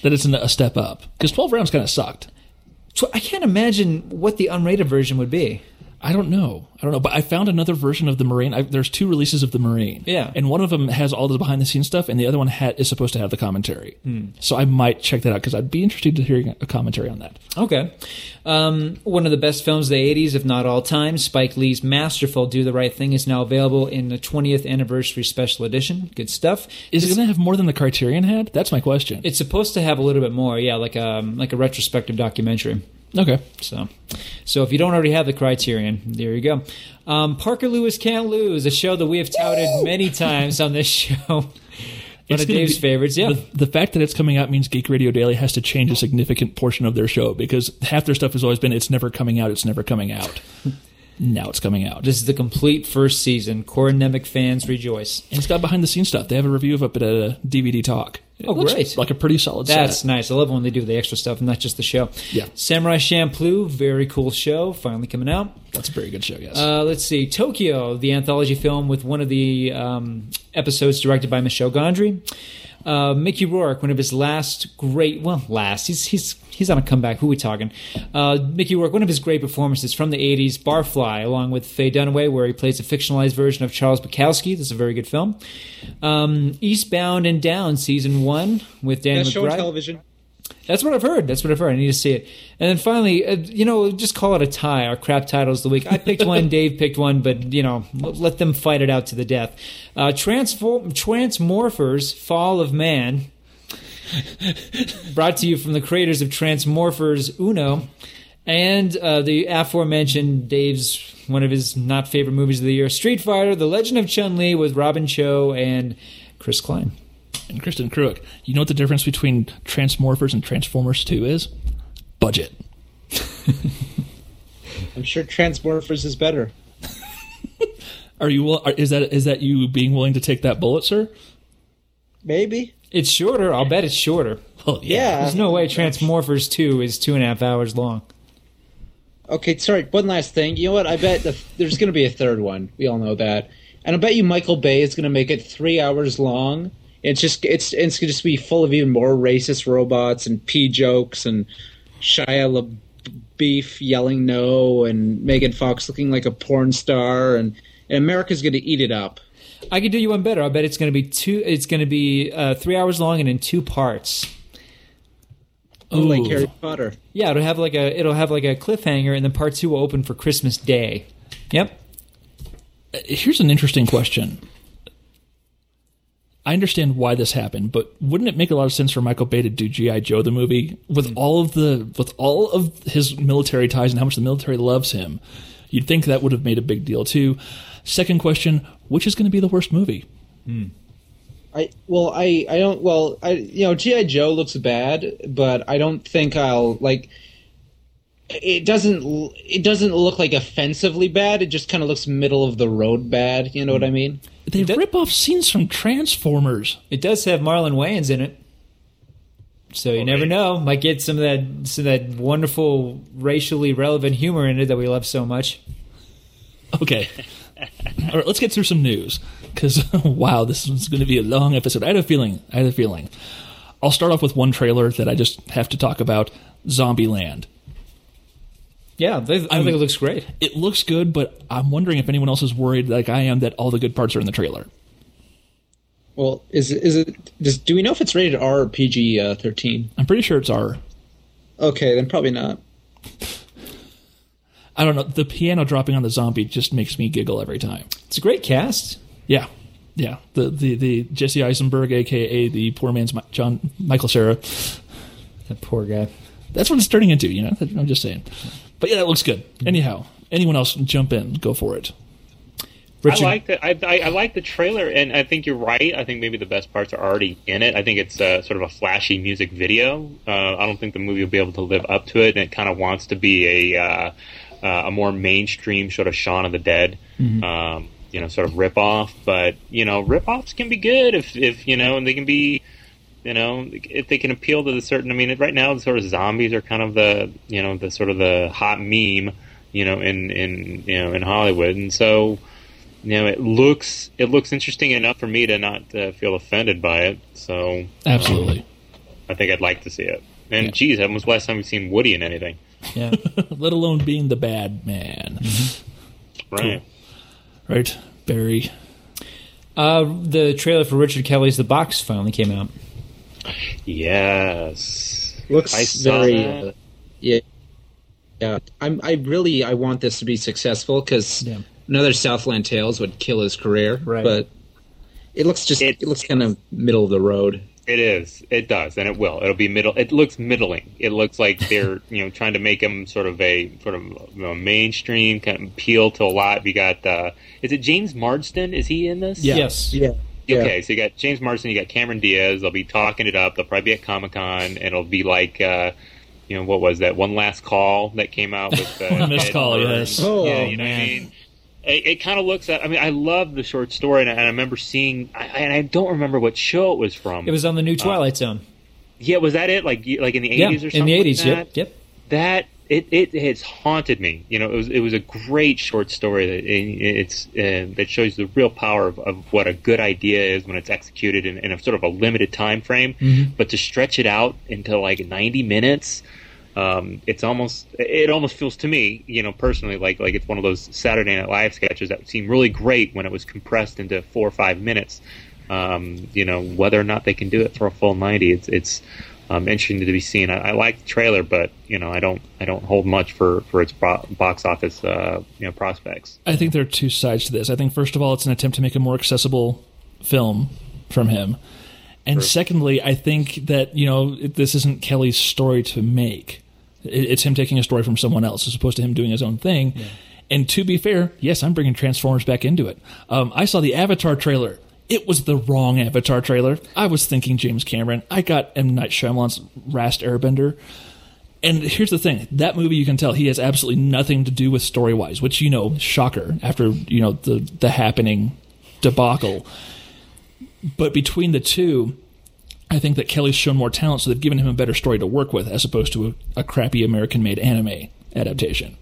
that it's a step up. Because twelve rounds kind of sucked. So I can't imagine what the unrated version would be. I don't know. I don't know. But I found another version of the Marine. I, there's two releases of the Marine. Yeah. And one of them has all the behind-the-scenes stuff, and the other one ha- is supposed to have the commentary. Hmm. So I might check that out, because I'd be interested to hear a commentary on that. Okay. Um, one of the best films of the eighties, if not all time, Spike Lee's masterful Do the Right Thing, is now available in the twentieth Anniversary Special Edition. Good stuff. Is it going to have more than the Criterion had? That's my question. It's supposed to have a little bit more, yeah, like a, like a retrospective documentary. Okay. So, so if you don't already have the Criterion, there you go. Um, Parker Lewis Can't Lose, a show that we have touted Woo! many times on this show. One It's of gonna Dave's be- favorites, yeah. The, the fact that it's coming out means Geek Radio Daily has to change a significant portion of their show, because half their stuff has always been, it's never coming out, it's never coming out. Now it's coming out. This is the complete first season. Core Nemec fans rejoice. And it's got behind-the-scenes stuff. They have a review of it at a D V D Talk. It Oh, looks great. like a pretty solid That's set. nice. I love when they do the extra stuff and not just the show. Yeah. Samurai Champloo, very cool show, finally coming out. That's a very good show, yes. Uh, let's see. Tokyo, the anthology film with one of the um, episodes directed by Michel Gondry. Uh, Mickey Rourke, one of his last great, well, last, he's he's he's on a comeback. Who are we talking? Uh, Mickey Rourke, one of his great performances from the eighties, Barfly, along with Faye Dunaway, where he plays a fictionalized version of Charles Bukowski. This is a very good film. Um, Eastbound and Down, season one, with Dan Best show on McBride. television. That's what I've heard. That's what I've heard. I need to see it. And then finally, uh, you know, just call it a tie. Our crap titles of the week. I picked one, Dave picked one, but, you know, let them fight it out to the death. Uh, Transform- Transmorphers, Fall of Man, brought to you from the creators of Transmorphers Uno, and uh, the aforementioned Dave's, one of his not favorite movies of the year, Street Fighter, The Legend of Chun-Li with Robin Cho and Chris Klein. And Kristen Kruick. You know what the difference between Transmorphers and Transformers two is? Budget. I'm sure Transmorphers is better. Are you? Are, is that is that you being willing to take that bullet, sir? Maybe. It's shorter. I'll bet it's shorter. Oh Yeah. There's no way Transmorphers two is two and a half hours long. Okay, sorry. One last thing. You know what? I bet the, there's going to be a third one. We all know that, and I bet you Michael Bay is going to make it three hours long. It's just it's it's going to just be full of even more racist robots and pee jokes and Shia LaBeouf yelling no and Megan Fox looking like a porn star, and, and America's going to eat it up. I could do you one better. I bet it's going to be two. It's going to be uh, three hours long and in two parts. Oh, like Ooh. Harry Potter. Yeah, it'll have like a it'll have like a cliffhanger, and then part two will open for Christmas Day. Yep. Here's an interesting question. I understand why this happened, but wouldn't it make a lot of sense for Michael Bay to do G I. Joe the movie with all of the with all of his military ties and how much the military loves him? You'd think that would have made a big deal too. Second question: which is going to be the worst movie? I well, I I don't well, I you know G I. Joe looks bad, but I don't think I'll like. It doesn't. It doesn't look like offensively bad. It just kind of looks middle of the road bad. You know what I mean? They rip off scenes from Transformers. It does have Marlon Wayans in it, so you never know. Might get some of that some of that wonderful racially relevant humor in it that we love so much. Okay. All right, let's get through some news. Because, wow, this is going to be a long episode. I had a feeling. I had a feeling. I'll start off with one trailer that I just have to talk about. Zombieland. Yeah, they, I, I think it looks great. It looks good, but I'm wondering if anyone else is worried like I am that all the good parts are in the trailer. Well, is it, is it? Does, do we know if it's rated R or P G thirteen? I'm pretty sure it's R. Okay, then probably not. I don't know. The piano dropping on the zombie just makes me giggle every time. It's a great cast. Yeah. Yeah. The the, the Jesse Eisenberg, a k a the poor man's Mi- John Michael Cera. That poor guy. That's what it's turning into, you know? I'm just saying. But yeah, that looks good. Anyhow, anyone else jump in. Go for it. Richard, I like the I, I, I like the trailer, and I think you're right. I think maybe the best parts are already in it. I think it's uh, sort of a flashy music video. Uh, I don't think the movie will be able to live up to it, and it kind of wants to be a uh, uh, a more mainstream sort of Shaun of the Dead, mm-hmm. um, you know, sort of ripoff. But you know, ripoffs can be good if if you know, and they can be. You know, if they can appeal to the certain. I mean, right now, the sort of zombies are kind of the, you know, the sort of the hot meme, you know, in, in you know in Hollywood, and so, you know, it looks it looks interesting enough for me to not uh, feel offended by it. So absolutely, I think I'd like to see it. And geez, when was the last time we've seen Woody in anything? Yeah. Let alone being the bad man. Mm-hmm. Right. Cool. Right, Barry. Uh, the trailer for Richard Kelly's The Box finally came out. Yes. Looks I saw very that. uh, yeah. Yeah, I'm. I really. I want this to be successful because Yeah. another Southland Tales would kill his career. Right. But it looks just. It- It, looks kind of middle of the road. It is. It does, and it will. It'll be middle. It looks middling. It looks like they're you know trying to make him sort of a sort of you know, mainstream, kind of appeal to a lot. You got uh, is it James Marsden? Is he in this? Yeah. Yes. Yeah. Okay, so you got James Marsden, you got Cameron Diaz. They'll be talking it up. They'll probably be at Comic Con, and it'll be like, uh, you know, what was that? One Last Call that came out with uh, One Last Ed Call, Burns. yes. Oh, yeah, you know man. what I mean. It, it kind of looks at. I mean, I love the short story, and I, and I remember seeing. I, and I don't remember what show it was from. It was on the new Twilight Zone. Yeah, was that it? Like, like in the Yeah, eighties or something? in the like eighties. that? Yep. Yep. That it it has haunted me. You know, it was it was a great short story. That it, it's uh, that shows the real power of, of what a good idea is when it's executed in, in a sort of a limited time frame. Mm-hmm. But to stretch it out into like ninety minutes, um, it's almost it almost feels to me, you know, personally, like like it's one of those Saturday Night Live sketches that seem really great when it was compressed into four or five minutes. Um, you know, whether or not they can do it for a full ninety, it's it's. Um, interesting to be seen. I, I like the trailer, but you know, I don't, I don't hold much for for its bo- box office, uh, you know, prospects. I think there are two sides to this. I think, first of all, it's an attempt to make a more accessible film from him. And Sure. secondly, I think that, you know, it, this isn't Kelly's story to make. It, it's him taking a story from someone else as opposed to him doing his own thing. Yeah. And to be fair, yes, I'm bringing Transformers back into it. Um, I saw the Avatar trailer. It was the wrong Avatar trailer. I was thinking James Cameron. I got M. Night Shyamalan's Last Airbender. And here's the thing. That movie, you can tell, he has absolutely nothing to do with story-wise, which, you know, shocker, after, you know, the, the Happening debacle. But between the two, I think that Kelly's shown more talent, so they've given him a better story to work with, as opposed to a, a crappy American-made anime adaptation.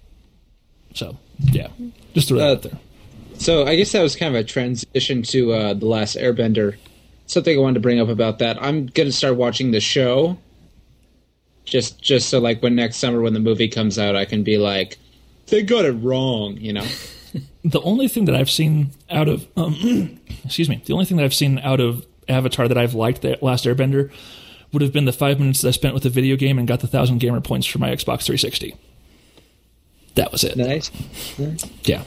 So, yeah. Just throw that Uh, out there. So I guess that was kind of a transition to uh, The Last Airbender. Something I wanted to bring up about that. I'm going to start watching the show. Just just so like when next summer when the movie comes out, I can be like, they got it wrong, you know? The only thing that I've seen out of, um, excuse me, the only thing that I've seen out of Avatar that I've liked, the Last Airbender, would have been the five minutes that I spent with the video game and got the thousand gamer points for my Xbox three sixty. That was it. Nice. nice. Yeah.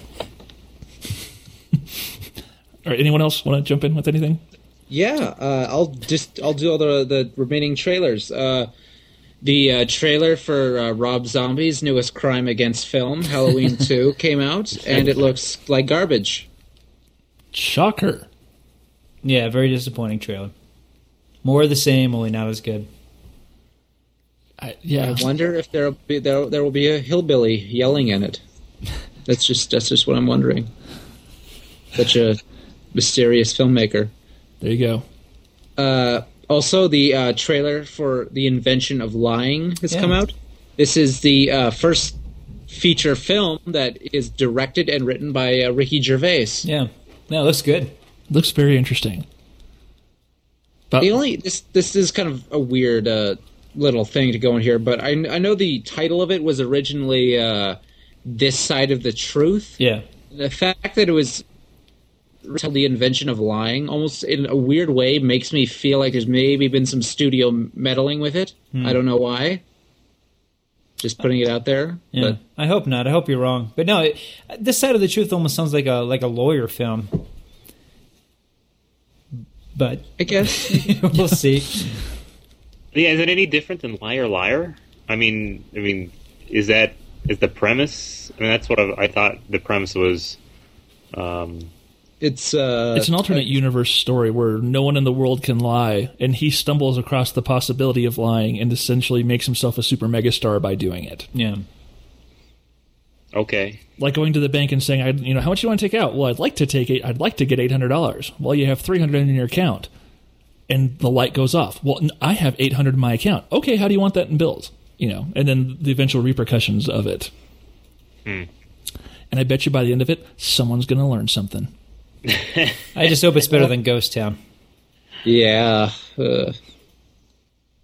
All right. Anyone else want to jump in with anything? Yeah, uh, I'll just I'll do all the the remaining trailers. Uh, the uh, trailer for uh, Rob Zombie's newest crime against film, Halloween two, came out, and it looks like garbage. Shocker. Yeah, very disappointing trailer. More of the same, only not as good. I, yeah. I wonder if there'll be there there will be a hillbilly yelling in it. That's just that's just what I'm wondering. Such a mysterious filmmaker. There you go. Uh, also, the uh, trailer for The Invention of Lying has Yeah. come out. This is the uh, first feature film that is directed and written by uh, Ricky Gervais. Yeah. No, it looks good. Looks very interesting. But The only this this is kind of a weird uh, little thing to go in here, but I, I know the title of it was originally uh, This Side of the Truth. Yeah. The fact that it was The Invention of Lying, almost in a weird way, makes me feel like there's maybe been some studio meddling with it. Hmm. I don't know why. Just putting it out there. Yeah. But I hope not. I hope you're wrong. But no, it, this Side of the Truth almost sounds like a like a lawyer film. But I guess we'll see. Yeah, is it any different than Liar Liar? I mean, I mean, is that is the premise? I mean, that's what I, I thought the premise was. Um, it's uh, it's an alternate universe story where no one in the world can lie, and he stumbles across the possibility of lying and essentially makes himself a super megastar by doing it. Yeah. okay. Like going to the bank and saying, I, you know, how much do you want to take out? Well, I'd like to take eight, I'd like to get eight hundred dollars. Well, you have three hundred dollars in your account, and the light goes off. Well, n- I have eight hundred dollars in my account. Okay, how do you want that in bills? You know, and then the eventual repercussions of it. Hmm. And I bet you by the end of it, someone's going to learn something. I just hope it's better than Ghost Town. yeah. Uh,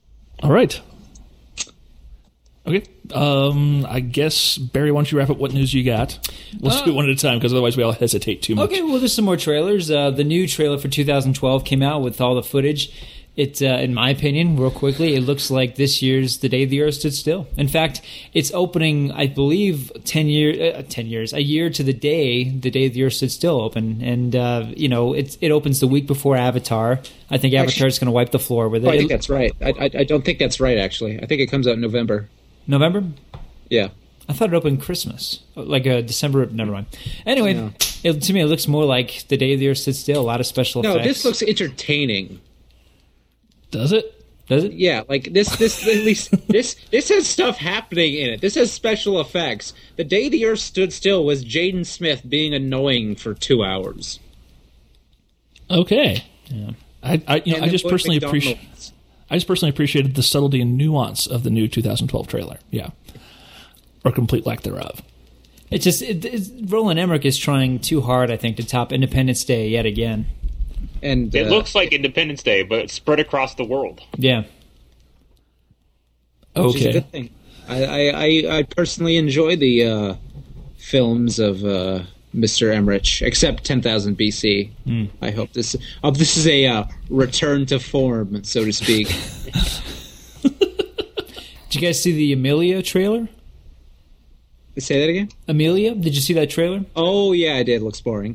All right. Okay. Um, I guess, Barry, why don't you wrap up what news you got? Let's Uh, do it one at a time, because otherwise we all hesitate too much. Okay, well, there's some more trailers. Uh, the new trailer for two thousand twelve came out with all the footage. It, uh, in my opinion, real quickly, it looks like this year's The Day the Earth Stood Still. In fact, it's opening, I believe, ten year, uh, ten years, a year to the day The Day the Earth Stood Still open, and uh, you know, it it opens the week before Avatar. I think Avatar's going to wipe the floor with it. Oh, I think that's right. I, I I don't think that's right. Actually, I think it comes out in November. November. Yeah. I thought it opened Christmas, like a December. Never mind. Anyway, No. it, to me, it looks more like The Day the Earth Stood Still. A lot of special No, effects. this looks entertaining. Does it? Does it? Yeah, like this. This at least this this has stuff happening in it. This has special effects. The Day the Earth Stood Still was Jaden Smith being annoying for two hours. Okay. Yeah. I, I, you know, And I then just put personally McDonald's. appreciate. I just personally appreciated the subtlety and nuance of the new two thousand twelve trailer. Yeah, or complete lack thereof. It's just it, it's, Roland Emmerich is trying too hard, I think, to top Independence Day yet again. And It uh, looks like Independence Day, but it's spread across the world. Yeah. which is a Okay. good thing. I I, I, I personally enjoy the uh, films of uh, Mister Emmerich, except ten thousand B C. Hmm. I hope this uh, this is a uh, return to form, so to speak. Did you guys see the Amelia trailer? Say that again. Amelia? Did you see that trailer? Oh yeah, I did. Looks boring.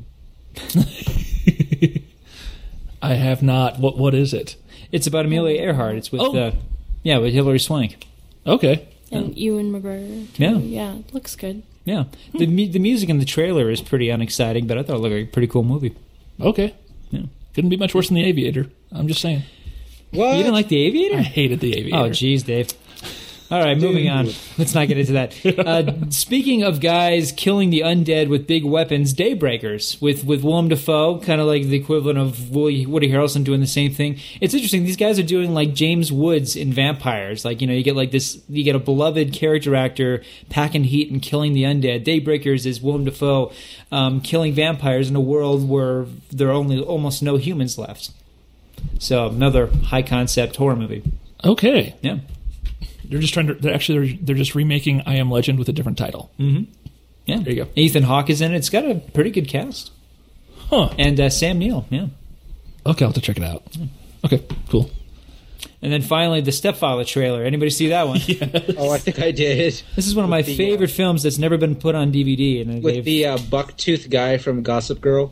I have not. What What is it? It's about Amelia Earhart. It's with Oh. uh, yeah, with Hilary Swank. Okay. And Ewan McGregor. too. Yeah. Yeah, it looks good. Yeah. The mu- the music in the trailer is pretty unexciting, but I thought it looked like a pretty cool movie. Okay. Yeah. Couldn't be much worse than The Aviator. I'm just saying. What? You didn't like The Aviator? I hated The Aviator. Oh, geez, Dave. All right, moving on. Let's not get into that. Uh, speaking of guys killing the undead with big weapons, Daybreakers with with Willem Dafoe, kind of like the equivalent of Woody, Woody Harrelson doing the same thing. It's interesting. These guys are doing like James Woods in Vampires. Like, you know, you get like this, you get a beloved character actor packing heat and killing the undead. Daybreakers is Willem Dafoe um, killing vampires in a world where there are only almost no humans left. So another high concept horror movie. Okay. Yeah. They're just trying to. They're actually they're, they're just remaking I Am Legend with a different title. Yeah. There you go. Ethan Hawke is in it. It's got a pretty good cast. Huh. And uh, Sam Neill, yeah. Okay, I'll have to check it out. Okay, cool. And then finally, the Stepfather trailer. Anybody see that one? Oh, I think I did. This is one of my the, uh, favorite films that's never been put on D V D. And With they've- the uh, bucktooth guy from Gossip Girl.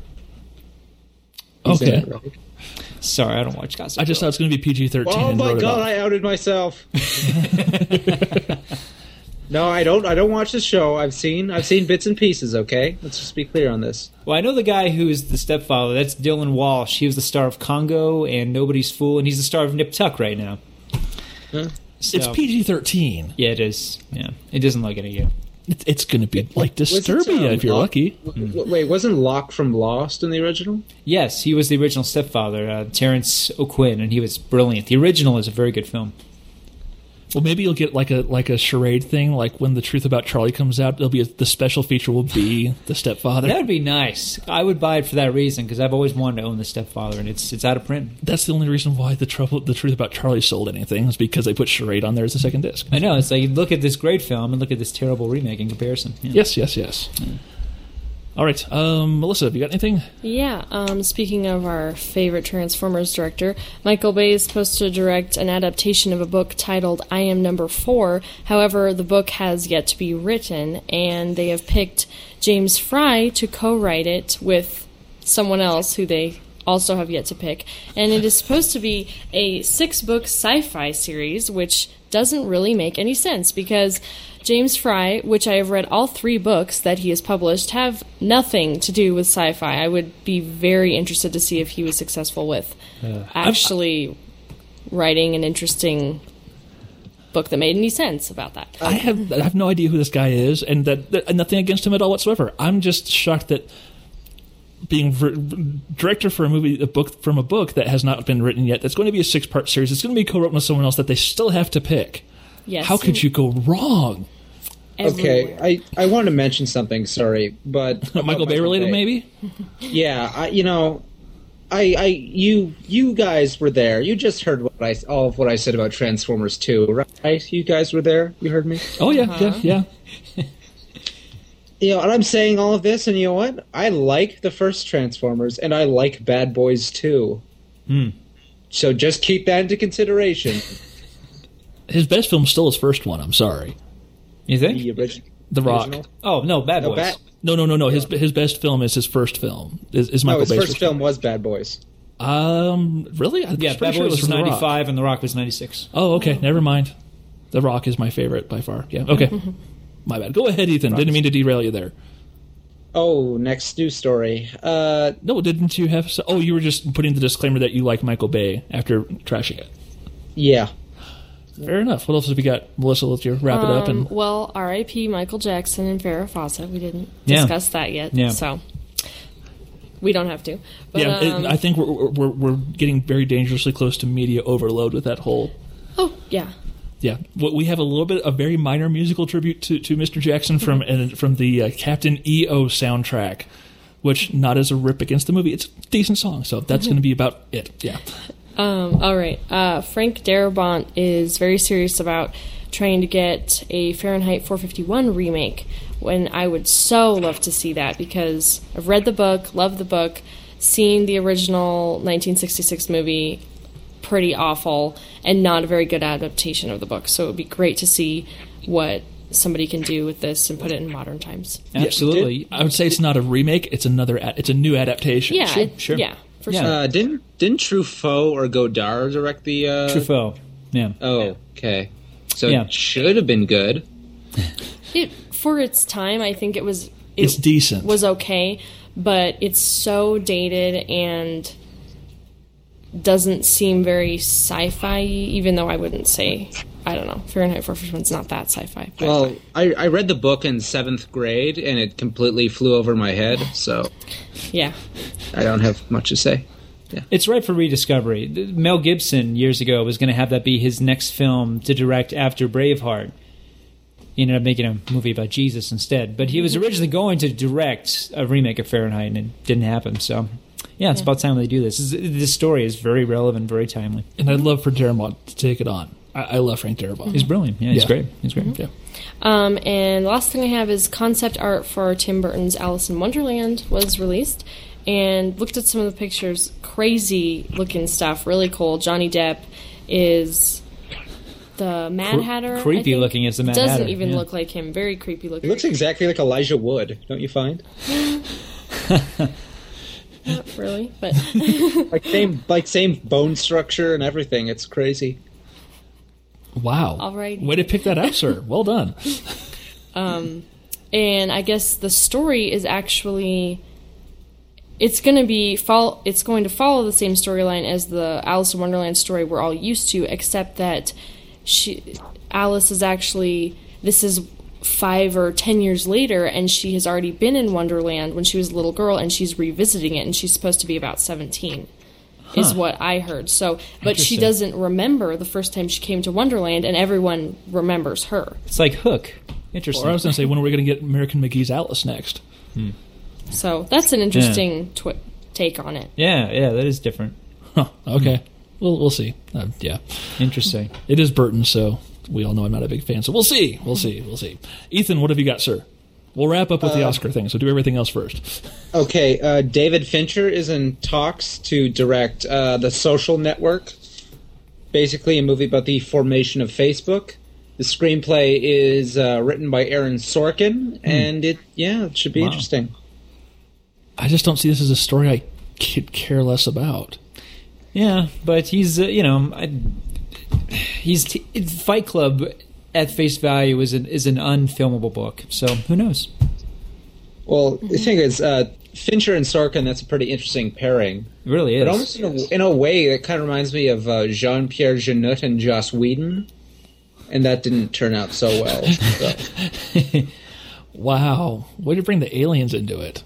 He's in Okay. it, right? Sorry, I don't watch Gossip I just Girl. thought it's going to be P G thirteen. Oh and my wrote it god! off. I outed myself. No, I don't. I don't watch the show. I've seen. I've seen bits and pieces. Okay, let's just be clear on this. Well, I know the guy who's the stepfather. That's Dylan Walsh. He was the star of Congo and Nobody's Fool, and he's the star of Nip Tuck right now. Huh? So- It's P G thirteen. Yeah, it is. Yeah, it doesn't look any good. It's, it's going to be like Was it, Disturbia um, if you're Locke- lucky. w- w- Wait, wasn't Locke from Lost in the original? Yes, he was the original stepfather, uh, Terrence O'Quinn, and he was brilliant. The original is a very good film. Well, maybe you'll get like a like a charade thing. Like when The Truth About Charlie comes out, it'll be a, the special feature will be the stepfather. That would be nice. I would buy it for that reason because I've always wanted to own the stepfather, and it's it's out of print. That's the only reason why the trouble, the Truth About Charlie sold anything is because they put charade on there as a second disc. I know. It's like look at this great film and look at this terrible remake in comparison. Yeah. Yes, yes, yes. All right, um, Melissa, have you got anything? Yeah, um, speaking of our favorite Transformers director, Michael Bay is supposed to direct an adaptation of a book titled I Am Number Four. However, the book has yet to be written, and they have picked James Fry to co-write it with someone else who they also have yet to pick. And it is supposed to be a six-book sci-fi series, which doesn't really make any sense because James Fry, which I have read all three books that he has published, have nothing to do with sci-fi. I would be very interested to see if he was successful with actually writing an interesting book that made any sense about that. I have I have no idea who this guy is, and that, that and nothing against him at all whatsoever. I'm just shocked that being ver- director for a movie, a book from a book that has not been written yet, that's going to be a six part series. It's going to be co-written with someone else that they still have to pick. Yes. How could you go wrong? Okay, Everywhere. I, I want to mention something. Sorry, but Michael Bay related, maybe? Yeah, I, you know, I, I, you, you guys were there. You just heard what I, all of what I said about Transformers two, right? You guys were there. You heard me. Oh yeah, Uh-huh. yeah, yeah. You know, and I'm saying all of this, and you know what? I like the first Transformers, and I like Bad Boys two. Hmm. So just keep that into consideration. His best film's still his first one. I'm sorry. You think? The origi- The Rock. original. Oh no, Bad No, Boys. Bad- No, no, no, no. His his best film is his first film. Is, is No, Michael his Bay's first film was Bad Boys. Um, really? I was Yeah, pretty Bad sure it Boys was from The Rock. ninety-five and The Rock was ninety-six. Oh, okay. Never mind. The Rock is my favorite by far. Yeah. Okay. My bad. Go ahead, Ethan. Didn't mean to derail you there. Oh, next news story. Uh, No, didn't you have? So, oh, you were just putting the disclaimer that you like Michael Bay after trashing it. yeah. Fair enough. What else have we got, Melissa? Let's you wrap it up. Um, And well, R I P Michael Jackson and Farrah Fawcett. We didn't Yeah. discuss that yet, Yeah. so we don't have to. But, yeah, it- um, I think we're, we're we're getting very dangerously close to media overload with that whole. oh yeah, Yeah, what we have a little bit a very minor musical tribute to, to Mister Jackson from and from the uh, Captain E O soundtrack, which not as a rip against the movie, it's a decent song. So that's going to be about it. Yeah. Um, all right. Uh, Frank Darabont is very serious about trying to get a Fahrenheit four fifty-one remake. When I would so love to see that because I've read the book, love the book, seen the original nineteen sixty-six movie, pretty awful and not a very good adaptation of the book. So it would be great to see what somebody can do with this and put it in modern times. Absolutely. I would say it's not a remake; it's another. a- It's a new adaptation. Yeah, Sure, it- sure. yeah, for Yeah. sure. Uh, didn't didn't Truffaut or Godard direct the? Uh... Truffaut. Yeah. Oh, okay. So Yeah. it should have been good. It for its time, I think it was. It It's decent. Was okay, but it's so dated and doesn't seem very sci-fi. Even though I wouldn't say, I don't know, Fahrenheit four fifty-one's not that sci-fi. But Well, I, I read the book in seventh grade, and it completely flew over my head. So yeah, I don't have much to say. It's ripe for rediscovery. Mel Gibson years ago was going to have that be his next film to direct after Braveheart. He ended up making a movie about Jesus instead. But he was originally going to direct a remake of Fahrenheit, and it didn't happen. So, yeah, it's Yeah. about time they do this. This, this story is very relevant, very timely. and I'd love for Darabont to take it on. I, I love Frank Darabont. He's brilliant. Yeah, he's Yeah. great. He's great. Yeah. Um, and the last thing I have is concept art for Tim Burton's Alice in Wonderland was released. And looked at some of the pictures, crazy looking stuff, really cool. Johnny Depp is the Mad Cre- Hatter. I creepy think. looking as the Mad Doesn't Hatter, even yeah. look like him. Very creepy He looking. looks exactly like Elijah Wood, don't you find? Not really, but Like same like same bone structure and everything. It's crazy. Wow. Alrighty. Way to pick that out, sir. Well done. and I guess the story is actually it's going to be follow, it's going to follow the same storyline as the Alice in Wonderland story we're all used to, except that she Alice is actually this is five or ten years later, and she has already been in Wonderland when she was a little girl, and she's revisiting it, and she's supposed to be about seventeen. Is what I heard. So, but she Interesting. doesn't remember the first time she came to Wonderland, and everyone remembers her. It's like Hook. Interesting. Or I was going to say, when are we going to get American McGee's Alice next? So that's an interesting twi- take on it. yeah, yeah, that is different. Huh, okay. We'll, we'll see. Uh, yeah. Interesting. It is Burton, so we all know I'm not a big fan. So we'll see. We'll see. We'll see. Ethan, what have you got, sir? We'll wrap up with the Oscar thing, so do everything else first. Okay, uh, David Fincher is in talks to direct uh, The Social Network, basically a movie about the formation of Facebook. The screenplay is uh, written by Aaron Sorkin, and it yeah, it should be Wow. interesting. I just don't see this as a story I could care less about. Yeah, but he's, uh, you know, I, he's t- Fight Club at face value is an is an unfilmable book. So who knows? Well, the thing is, uh, Fincher and Sorkin, that's a pretty interesting pairing. It really is. But almost in a, in a way, it kind of reminds me of uh, Jean-Pierre Jeunet and Joss Whedon, and that didn't turn out so well. So. Wow. Way to bring the aliens into it.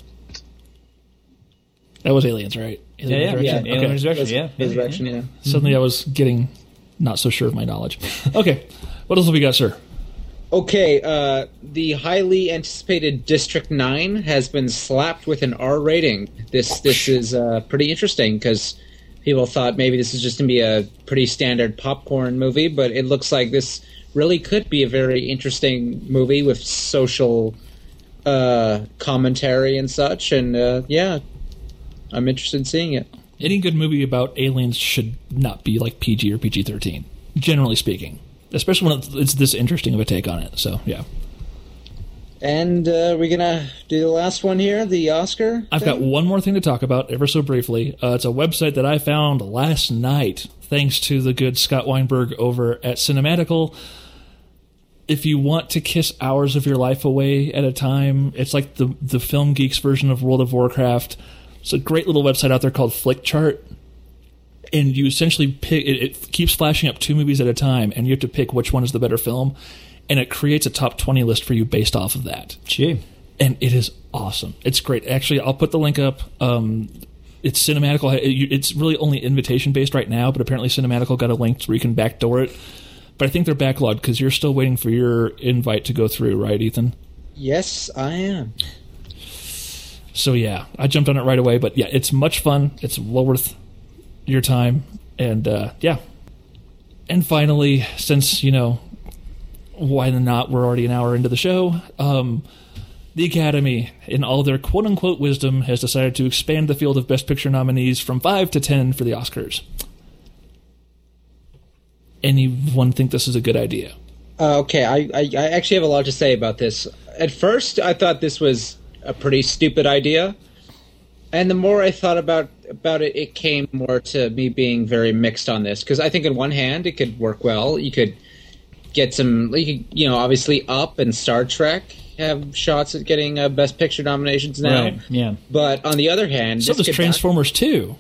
That was aliens, right? yeah, Alien yeah, Resurrection? yeah. Alien Okay. Resurrection, yeah. Resurrection, yeah. Suddenly I was getting not so sure of my knowledge. Okay. What else have we got, sir? Okay, uh, the highly anticipated District nine has been slapped with an R rating. This this is uh, pretty interesting because people thought maybe this is just going to be a pretty standard popcorn movie, but it looks like this really could be a very interesting movie with social uh, commentary and such. And uh, yeah, I'm interested in seeing it. Any good movie about aliens should not be like P G or P G thirteen, generally speaking. Especially when it's this interesting of a take on it. So, yeah. And uh, we're going to do the last one here, the Oscar I've thing? got one more thing to talk about, ever so briefly. Uh, it's a website that I found last night, thanks to the good Scott Weinberg over at Cinematical. If you want to kiss hours of your life away at a time, it's like the, the Film Geeks version of World of Warcraft. It's a great little website out there called Flickchart. And you essentially pick, it, it keeps flashing up two movies at a time, and you have to pick which one is the better film, and it creates a top twenty list for you based off of that. Gee. And it is awesome. It's great. Actually, I'll put the link up. Um, it's Cinematical. It's really only invitation-based right now, but apparently Cinematical got a link where you can backdoor it. But I think they're backlogged because you're still waiting for your invite to go through, right, Ethan? Yes, I am. So, yeah, I jumped on it right away. But, yeah, it's much fun. It's well worth your time, and uh yeah and finally, since, you know, why not, we're already an hour into the show, um the Academy, in all their quote-unquote wisdom, has decided to expand the field of Best Picture nominees from five to ten for the Oscars. Anyone think this is a good idea? Uh, okay, I, I, I actually have a lot to say about this. At first, I thought this was a pretty stupid idea, and the more I thought about about it, it came more to me being very mixed on this. Because I think on one hand, it could work well. You could get some, you, could, you know, obviously Up and Star Trek have shots at getting uh, Best Picture nominations now. Right, yeah. But on the other hand... So does Transformers two.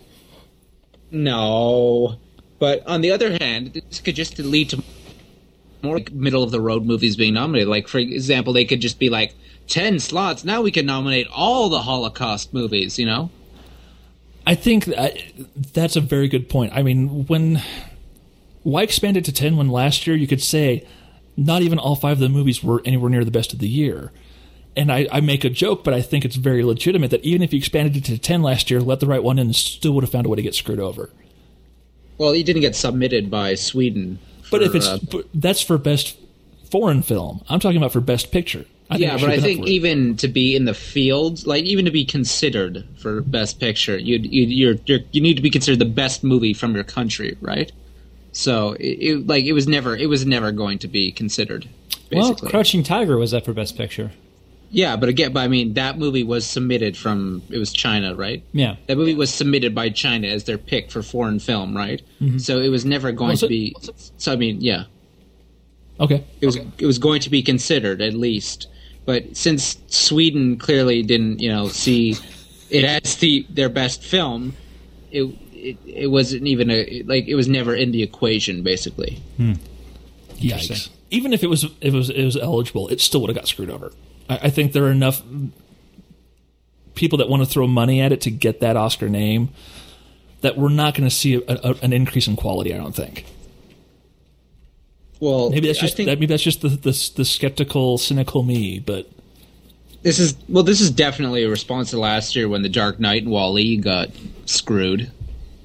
No. But on the other hand, this could just lead to more like middle-of-the-road movies being nominated. Like, for example, they could just be like, ten slots, now we can nominate all the Holocaust movies, you know? I think that, that's a very good point. I mean, when... Why expand it to ten when last year you could say not even all five of the movies were anywhere near the best of the year? And I, I make a joke, but I think it's very legitimate that even if you expanded it to ten last year, let the right one in, and still would have found a way to get screwed over. Well, he didn't get submitted by Sweden. For, but if it's... Uh, but that's for best foreign film. I'm talking about for best picture. I yeah, but I think it. even to be in the field, like even to be considered for Best Picture, you you you're, you're, you need to be considered the best movie from your country, right? So it, it like it was never it was never going to be considered. Basically. Well, Crouching Tiger was up for Best Picture. Yeah, but again, but I mean that movie was submitted from it was China, right? Yeah, that movie was submitted by China as their pick for foreign film, right? Mm-hmm. So it was never going was to it? be. So I mean, yeah. Okay. It was okay. it was going to be considered at least. But since Sweden clearly didn't, you know, see it as the their best film, it it, it wasn't even a like it was never in the equation, basically. Hmm. Yikes! Even if it was it was it was eligible, it still would have got screwed over. I, I think there are enough people that want to throw money at it to get that Oscar name that we're not going to see a, a, an increase in quality. I don't think. Well, maybe that's just think, maybe that's just the, the the skeptical, cynical me. But this is well, this is definitely a response to last year when The Dark Knight and Wall-E got screwed.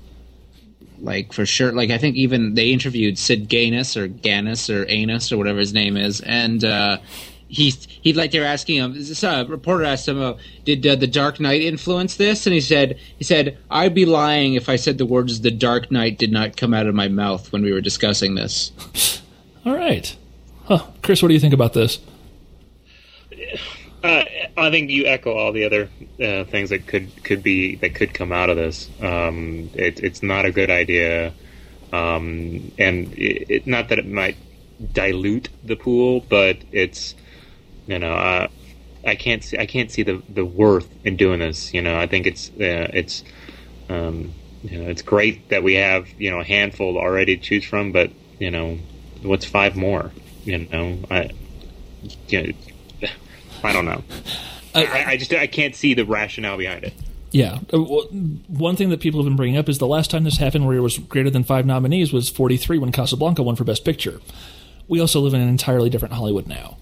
Like for sure, like I think even they interviewed Sid Ganis or Ganis or Anus or whatever his name is, and uh, he he like they were asking him. This uh, reporter asked him, oh, "Did uh, The Dark Knight influence this?" And he said, "He said I'd be lying if I said the words The Dark Knight did not come out of my mouth when we were discussing this." All right. Huh. Chris, what do you think about this? Uh, I think you echo all the other uh, things that could, could be that could come out of this. Um, it, it's not a good idea, um, and it, it, not that it might dilute the pool, but it's you know uh, I can't see I can't see the, the worth in doing this. You know I think it's uh, it's um, you know it's great that we have you know a handful already to choose from, but you know. What's five more? You know, I, you know, I don't know. I, I just I can't see the rationale behind it. Yeah, one thing that people have been bringing up is the last time this happened, where it was greater than five nominees, was forty-three when Casablanca won for Best Picture. we also live in an entirely different Hollywood now.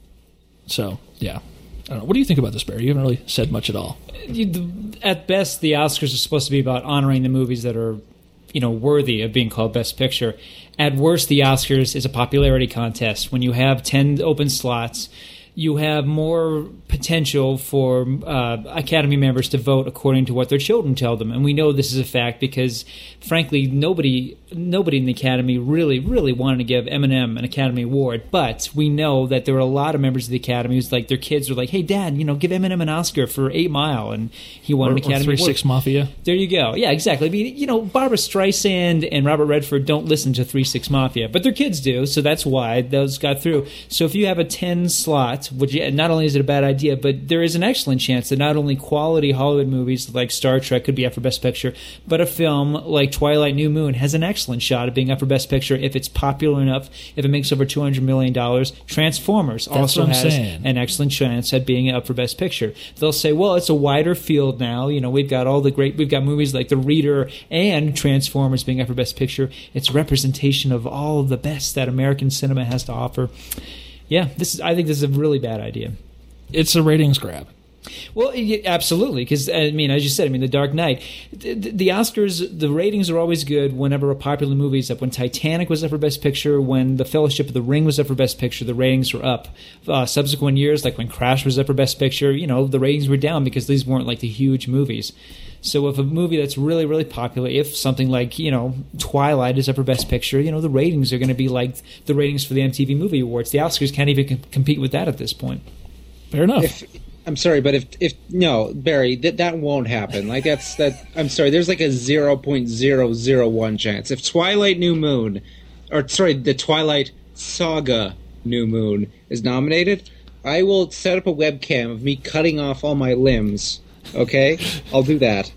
So, yeah. I don't know. What do you think about this, Barry? You haven't really said much at all. You, at best, the Oscars are supposed to be about honoring the movies that are, you know, worthy of being called Best Picture. At worst, the Oscars is a popularity contest. When you have ten open slots, you have more potential for uh, Academy members to vote according to what their children tell them. And we know this is a fact because, frankly, nobody nobody in the Academy really, really wanted to give Eminem an Academy Award. But we know that there were a lot of members of the Academy who's like, their kids were like, hey, Dad, you know, give Eminem an Oscar for Eight Mile. And he won or, an Academy or three, Award. Six Mafia. There you go. Yeah, exactly. I mean, you know, Barbara Streisand and Robert Redford don't listen to Three Six Mafia, but their kids do, so that's why those got through. So if you have a ten slot, which not only is it a bad idea, but there is an excellent chance that not only quality Hollywood movies like Star Trek could be up for Best Picture, but a film like Twilight New Moon has an excellent shot at being up for Best Picture if it's popular enough, if it makes over two hundred million dollars. Transformers That's also what I'm has saying. an excellent chance at being up for Best Picture. They'll say, well, it's a wider field now. You know, we've got all the great, we've got movies like The Reader and Transformers being up for Best Picture. It's a representation of all of the best that American cinema has to offer. Yeah, this is. I think this is a really bad idea. It's a ratings grab. Well, y- absolutely, because I mean, as you said, I mean, The Dark Knight, the, the Oscars, the ratings are always good whenever a popular movie is up. When Titanic was up for Best Picture, when The Fellowship of the Ring was up for Best Picture, the ratings were up. Uh, subsequent years, like when Crash was up for Best Picture, you know, the ratings were down because these weren't like the huge movies. So if a movie that's really, really popular, if something like, you know, Twilight is up for Best Picture, you know, the ratings are going to be like the ratings for the M T V Movie Awards. The Oscars can't even com- compete with that at this point. Fair enough. If, I'm sorry, but if if no, Barry, that that won't happen. Like that's that. I'm sorry. There's like a zero point zero zero one chance. If Twilight New Moon, or sorry, the Twilight Saga New Moon is nominated, I will set up a webcam of me cutting off all my limbs. Okay, I'll do that.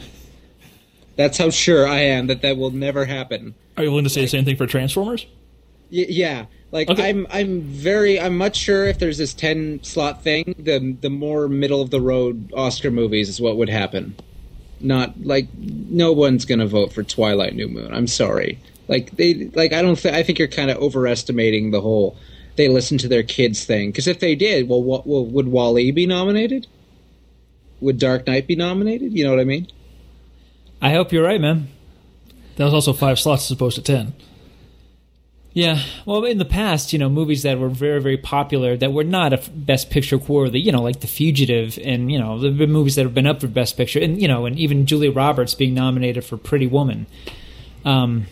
That's how sure I am that that will never happen. Are you willing to say the same thing for Transformers? Y- yeah. Like Okay. I'm, I'm very, I'm much sure if there's this ten slot thing, the the more middle of the road Oscar movies is what would happen. Not like no one's gonna vote for Twilight New Moon. I'm sorry. Like they, like I don't. Th- I think you're kind of overestimating the whole they listen to their kids thing. Because if they did, well, what, well, would Wall-E be nominated? Would Dark Knight be nominated? You know what I mean? I hope you're right, man. That was also five slots as opposed to ten. Yeah, well, in the past, you know, movies that were very, very popular that were not a Best Picture worthy, you know, like The Fugitive, and you know, the movies that have been up for Best Picture, and you know, and even Julia Roberts being nominated for Pretty Woman. Um,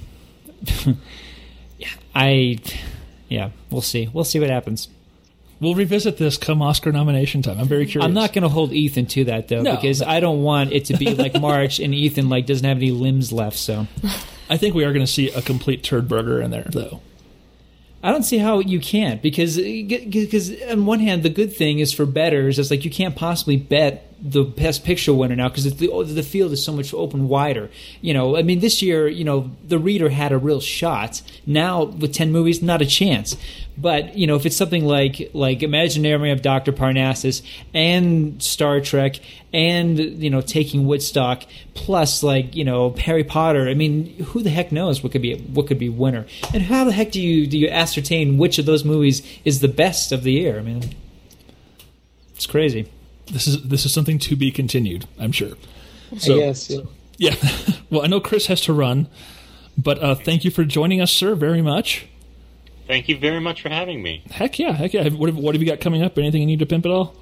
yeah, I, yeah, we'll see. We'll see what happens. We'll revisit this come Oscar nomination time. I'm very curious. I'm not going to hold Ethan to that though, No, because but- I don't want it to be like March and Ethan like doesn't have any limbs left. So I think we are going to see a complete turd burger in there, though. I don't see how you can't, because because on one hand the good thing is for bettors, it's like you can't possibly bet the Best Picture winner now because the the field is so much open wider. You know, I mean, this year, you know, The Reader had a real shot. Now with ten movies, not a chance. But you know, if it's something like like Imaginarium of Doctor Parnassus and Star Trek and you know Taking Woodstock plus like you know Harry Potter, I mean, who the heck knows what could be what could be winner? And how the heck do you do you ascertain which of those movies is the best of the year? I mean, it's crazy. This is this is something to be continued, I'm sure. So, yes. Yeah. Yeah. Well, I know Chris has to run, but uh, thank you for joining us, sir, very much. Thank you very much for having me. Heck yeah, heck yeah. What have, what have you got coming up? Anything you need to pimp at all?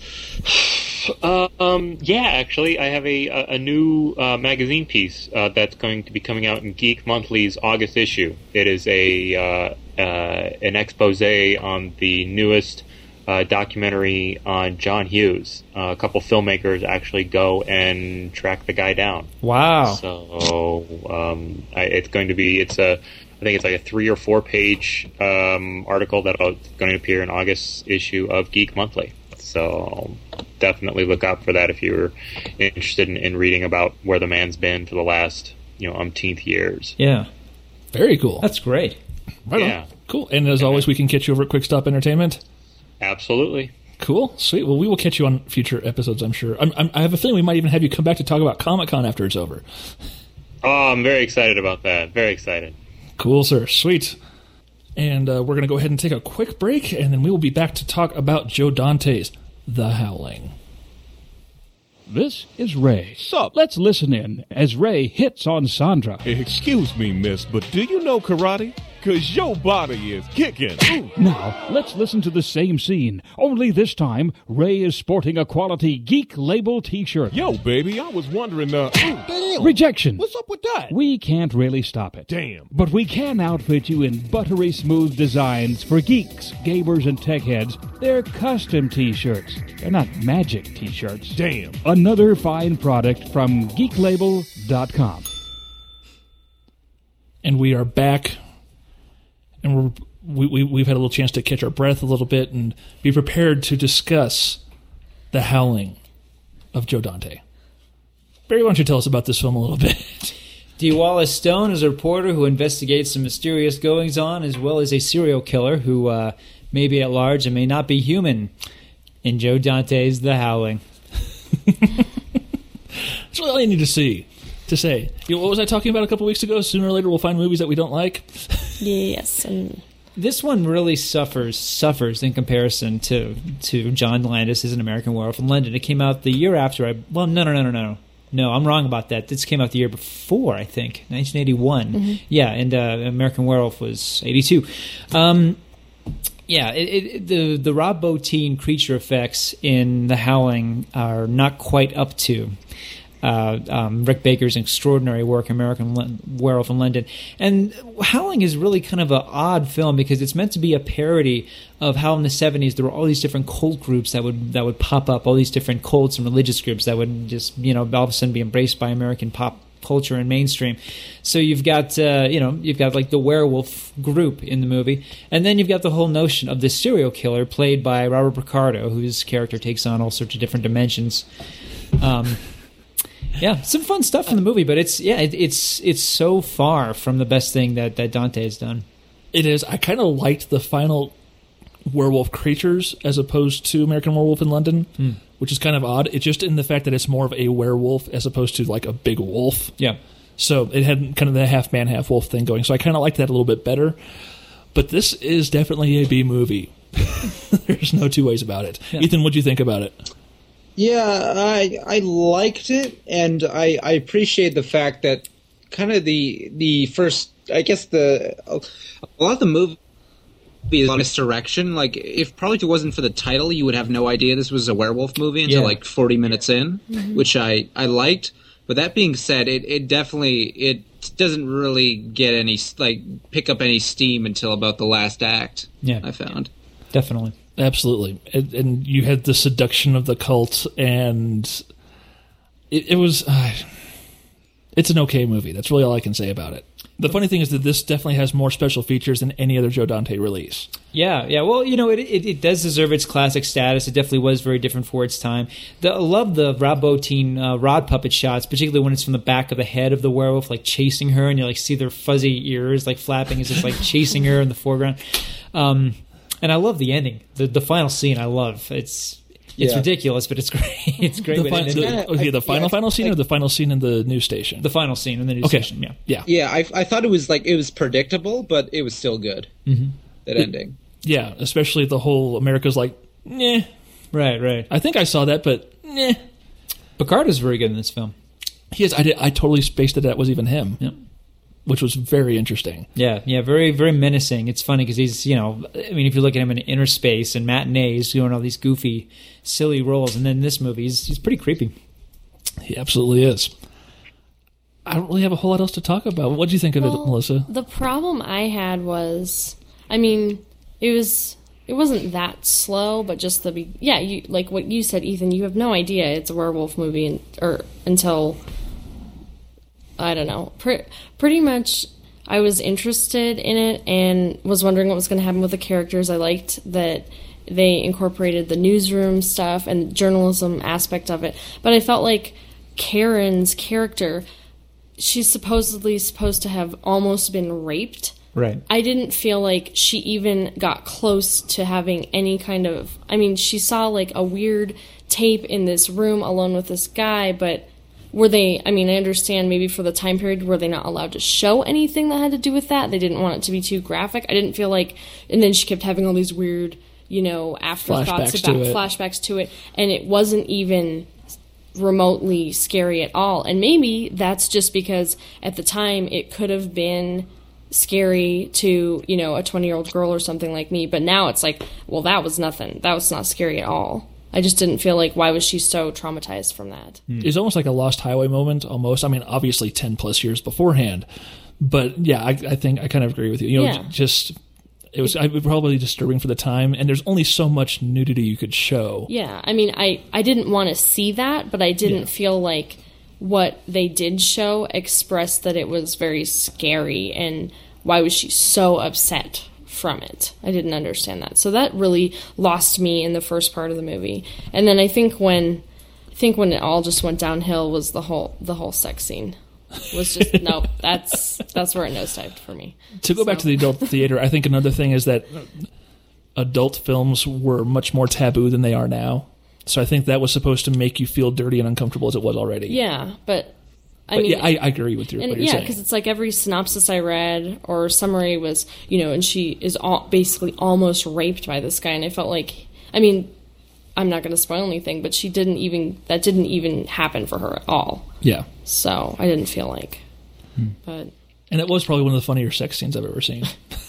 Uh, um, yeah, actually, I have a a, a new uh, magazine piece uh, that's going to be coming out in Geek Monthly's August issue. It is a uh, uh, an expose on the newest uh, documentary on John Hughes. Uh, a couple filmmakers actually go and track the guy down. Wow. So um, I, it's going to be it's a I think it's like a three or four page um, article that's going to appear in August issue of Geek Monthly. So definitely look out for that if you're interested in, in reading about where the man's been for the last you know umpteenth years. Yeah, Very cool. that's great. Right yeah. on. Cool. And as always, we can catch you over at Quick Stop Entertainment. Absolutely. Cool. Sweet. Well, we will catch you on future episodes, I'm sure. I'm, I'm, I have a feeling we might even have you come back to talk about Comic-Con after it's over. Oh, I'm very excited about that. Very excited. Cool, sir. Sweet. And uh, we're going to go ahead and take a quick break, and then we will be back to talk about Joe Dante's The Howling. This is Ray. Sup? Let's listen in as Ray hits on Sandra. Excuse me, miss, but do you know karate? Cause your body is kicking. Ooh. Now, let's listen to the same scene. Only this time, Ray is sporting a quality Geek Label t-shirt. Yo, baby, I was wondering, uh... Damn. Rejection. What's up with that? We can't really stop it. Damn. But we can outfit you in buttery smooth designs for geeks, gamers, and tech heads. They're custom t-shirts. They're not magic t-shirts. Damn. Another fine product from geek label dot com. And we are back. And we're, we, we, we've had a little chance to catch our breath a little bit and be prepared to discuss The Howling of Joe Dante. Barry, why don't you tell us about this film a little bit? D. Wallace Stone is a reporter who investigates some mysterious goings-on, as well as a serial killer who uh, may be at large and may not be human in Joe Dante's The Howling. That's really all you need to see. To say, you know, what was I talking about a couple weeks ago? Sooner or later, we'll find movies that we don't like. Yes, and this one really suffers suffers in comparison to to John Landis's An American Werewolf in London. It came out the year after. I well, no, no, no, no, no, no. I'm wrong about that. This came out the year before, I think, nineteen eighty-one. Mm-hmm. Yeah, and uh, American Werewolf was eighty-two. Um, yeah, it, it, the the Rob Bottin creature effects in The Howling are not quite up to Uh, um, Rick Baker's extraordinary work, American Le- Werewolf in London. And Howling is really kind of an odd film because it's meant to be a parody of how in the seventies there were all these different cult groups that would that would pop up, all these different cults and religious groups that would just, you know, all of a sudden be embraced by American pop culture and mainstream. So you've got, uh, you know, you've got like the werewolf group in the movie, and then you've got the whole notion of the serial killer played by Robert Picardo, whose character takes on all sorts of different dimensions. Um Yeah, some fun stuff in the movie, but it's yeah, it, it's it's so far from the best thing that, that Dante has done. It is. I kind of liked the final werewolf creatures as opposed to American Werewolf in London, mm. which is kind of odd. It's just in the fact that it's more of a werewolf as opposed to like a big wolf. Yeah. So it had kind of the half man, half wolf thing going. So I kind of liked that a little bit better. But this is definitely a B movie. There's no two ways about it. Yeah. Ethan, what do you think about it? Yeah, I I liked it, and I, I appreciate the fact that kind of the the first, I guess the a lot of the movie is on misdirection. Like, if probably if it wasn't for the title, you would have no idea this was a werewolf movie until yeah. like forty minutes in, mm-hmm. which I, I liked. But that being said, it, it definitely it doesn't really get any like pick up any steam until about the last act. Yeah, I found definitely. Absolutely. And, and you had the seduction of the cult, and it, it was... Uh, it's an okay movie. That's really all I can say about it. The funny thing is that this definitely has more special features than any other Joe Dante release. Yeah, yeah. Well, you know, it, it it does deserve its classic status. It definitely was very different for its time. The, I love the Rob Bottin uh, rod puppet shots, particularly when it's from the back of the head of the werewolf, like chasing her, and you like see their fuzzy ears like flapping as it's like chasing her in the foreground. Um, and I love the ending, the the final scene. I love it's. It's yeah. ridiculous, but it's great. It's great. The, fin- the, kinda, okay, the I, final yeah, final scene I, or the final scene in the news station? The final scene in the news okay. station. Yeah, yeah, yeah. I I thought it was like it was predictable, but it was still good. Mm-hmm. That it, ending. Yeah, especially the whole America's like, nah. Right, right. I think I saw that, but nah. Picardo's very good in this film. He is. I did. I totally spaced that that was even him. Yep. Which was very interesting. Yeah, yeah, very, very menacing. It's funny because he's, you know, I mean, if you look at him in Inner Space and Matinees, doing all these goofy, silly roles, and then in this movie, he's, he's pretty creepy. He absolutely is. I don't really have a whole lot else to talk about. What do you think of well, it, Melissa? The problem I had was, I mean, it was, it wasn't that slow, but just the, be- yeah, you like what you said, Ethan. You have no idea it's a werewolf movie, in, or until. I don't know. Pre- pretty much, I was interested in it and was wondering what was going to happen with the characters. I liked that they incorporated the newsroom stuff and journalism aspect of it. But I felt like Karen's character, she's supposedly supposed to have almost been raped. Right. I didn't feel like she even got close to having any kind of... I mean, she saw like a weird tape in this room alone with this guy, but... were they, I mean, I understand maybe for the time period, were they not allowed to show anything that had to do with that? They didn't want it to be too graphic. I didn't feel like, and then she kept having all these weird, you know, afterthoughts Flashbacks about to it. flashbacks to it, and it wasn't even remotely scary at all. And maybe that's just because at the time it could have been scary to, you know, a twenty-year-old girl or something like me, but now it's like, well, that was nothing. That was not scary at all. I just didn't feel like, why was she so traumatized from that? It's almost like a Lost Highway moment, almost. I mean, obviously ten plus years beforehand, but yeah, I, I think I kind of agree with you. You know, Yeah. just it was I, probably disturbing for the time, and there's only so much nudity you could show. Yeah, I mean, I, I didn't want to see that, but I didn't Yeah. feel like what they did show expressed that it was very scary, and why was she so upset from it? I didn't understand that. So that really lost me in the first part of the movie. And then I think when I think when it all just went downhill was the whole the whole sex scene. Was just no, that's that's where it nosedived for me. To go back So- to the adult theater, I think another thing is that adult films were much more taboo than they are now. So I think that was supposed to make you feel dirty and uncomfortable as it was already. Yeah, but I But mean, yeah, I, I agree with you. and what you're yeah, saying. because it's like every synopsis I read or summary was, you know, and she is all, basically almost raped by this guy, and I felt like, I mean, I'm not going to spoil anything, but she didn't even that didn't even happen for her at all. Yeah, So I didn't feel like, Hmm. but and it was probably one of the funnier sex scenes I've ever seen.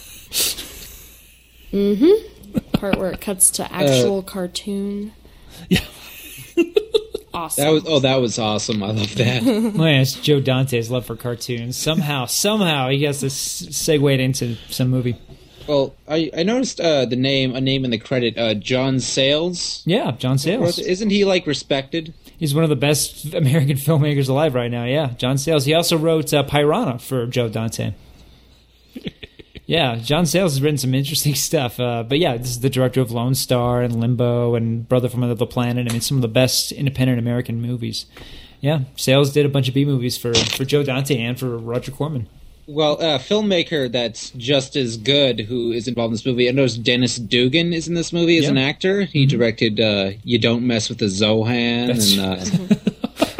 part where it cuts to actual cartoon, Yeah. awesome. That was oh, that was awesome. I love that. Well, yeah, it's Joe Dante's love for cartoons. Somehow, somehow he gets this segued into some movie. Well, I I noticed uh, the name a name in the credit, uh, John Sayles. Yeah, John Sayles. Isn't he like respected? He's one of the best American filmmakers alive right now. Yeah, John Sayles. He also wrote uh, Piranha for Joe Dante. Yeah, John Sayles has written some interesting stuff. Uh, but yeah, this is the director of Lone Star and Limbo and Brother from Another Planet. I mean, some of the best independent American movies. Yeah, Sayles did a bunch of B movies for, for Joe Dante and for Roger Corman. Well, a filmmaker that's just as good who is involved in this movie. I noticed Dennis Dugan is in this movie as Yeah. an actor. He directed uh, You Don't Mess with the Zohan. That's and uh,